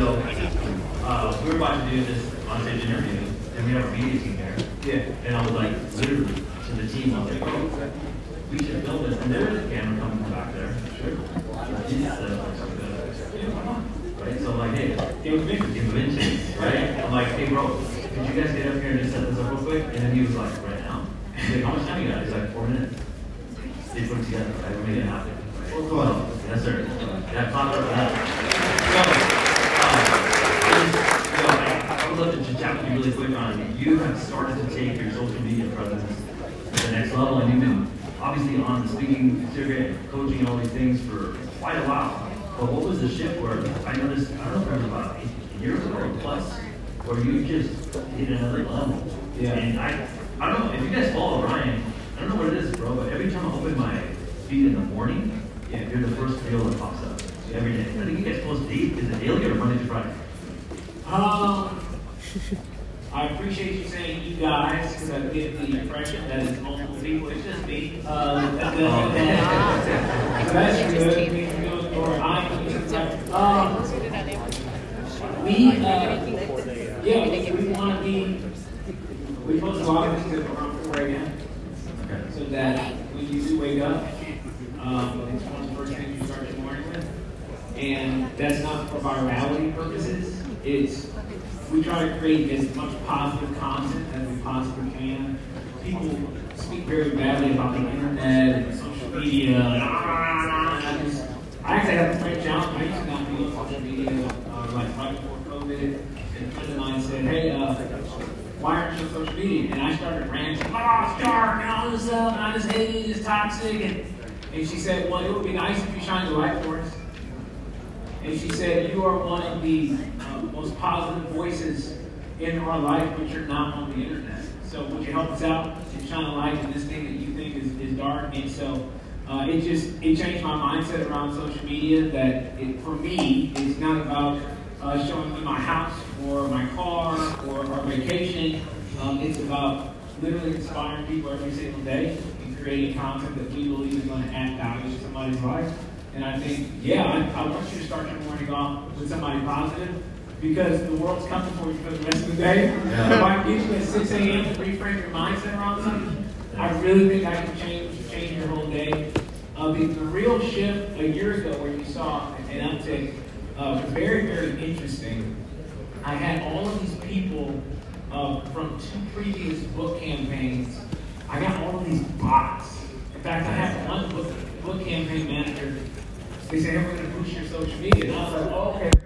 so uh, we were about to do this on-stage interview, and we have our media team there. Yeah. And I was like, literally, to the team, I was like, oh, we should film this. And there is a camera coming from back there. Sure. Jesus said, like, something good. Yeah, come on. Right? So I'm like, hey, interventions, right? I'm like, hey, bro, could you guys get up here and just set this up real quick? And then he was like, right now? He's like, how much time you got? He's like, four minutes. They put it together, right? We made it happen. Well, yes, sir. Yeah, clap for that. So, um, you know, I, I would love to just chat with you really quick on, you have started to take your social media presence to the next level, and you've been obviously on the speaking circuit, coaching all these things for quite a while. But what was the shift where I noticed, I don't know if it was about a year ago or plus, where you just hit another level. Yeah. And I, I don't know, if you guys follow Ryan, I don't know what it is, bro, but every time I open my feed in the morning, yeah, you're the first reel that pops up every day. I think you guys post daily, is it daily or Monday to Friday? Um, I appreciate you saying you guys, because I get the impression that it's multiple people. It's just me. Uh, that's good. Or I. Um, we, uh, yeah, we want to be. We post a lot of things at around four a m so that when you do wake up, um, it's one of the first things you start your morning with. And that's not for virality purposes. It's we try to create as much positive content as we possibly can. People speak very badly about the internet and social media. And, I, just, I actually have a branch out. I used to not be on social media uh, like right before COVID. And a friend of mine said, "Hey, uh, why aren't you on social media?" And I started ranting, "Oh, it's dark and all this stuff, and I just hate it, it's toxic." And, and she said, "Well, it would be nice if you shine the light for us." And she said, "You are one of the uh, most positive voices in our life, but you're not on the internet. So would you help us out and shine a light in this thing that you think is, is dark?" And so uh, it just it changed my mindset around social media. That it, for me, it's not about uh, showing me my house or my car or our vacation. Um, it's about literally inspiring people every single day and creating content that we believe is going to add value to somebody's life. And I think, yeah, I, I want you to start your morning off with somebody positive, because the world's coming for you for the rest of the day. Yeah. If I can get you at six a m to reframe your mindset around something, I really think I can change change your whole day. Uh, the, the real shift a year ago where you saw an uptick uh, was very, very interesting. I had all of these people uh, from two previous book campaigns. I got all of these bots. In fact, I had one book, book campaign manager. They said, "Hey, we're going to boost your social media." And I was like, "Oh, okay."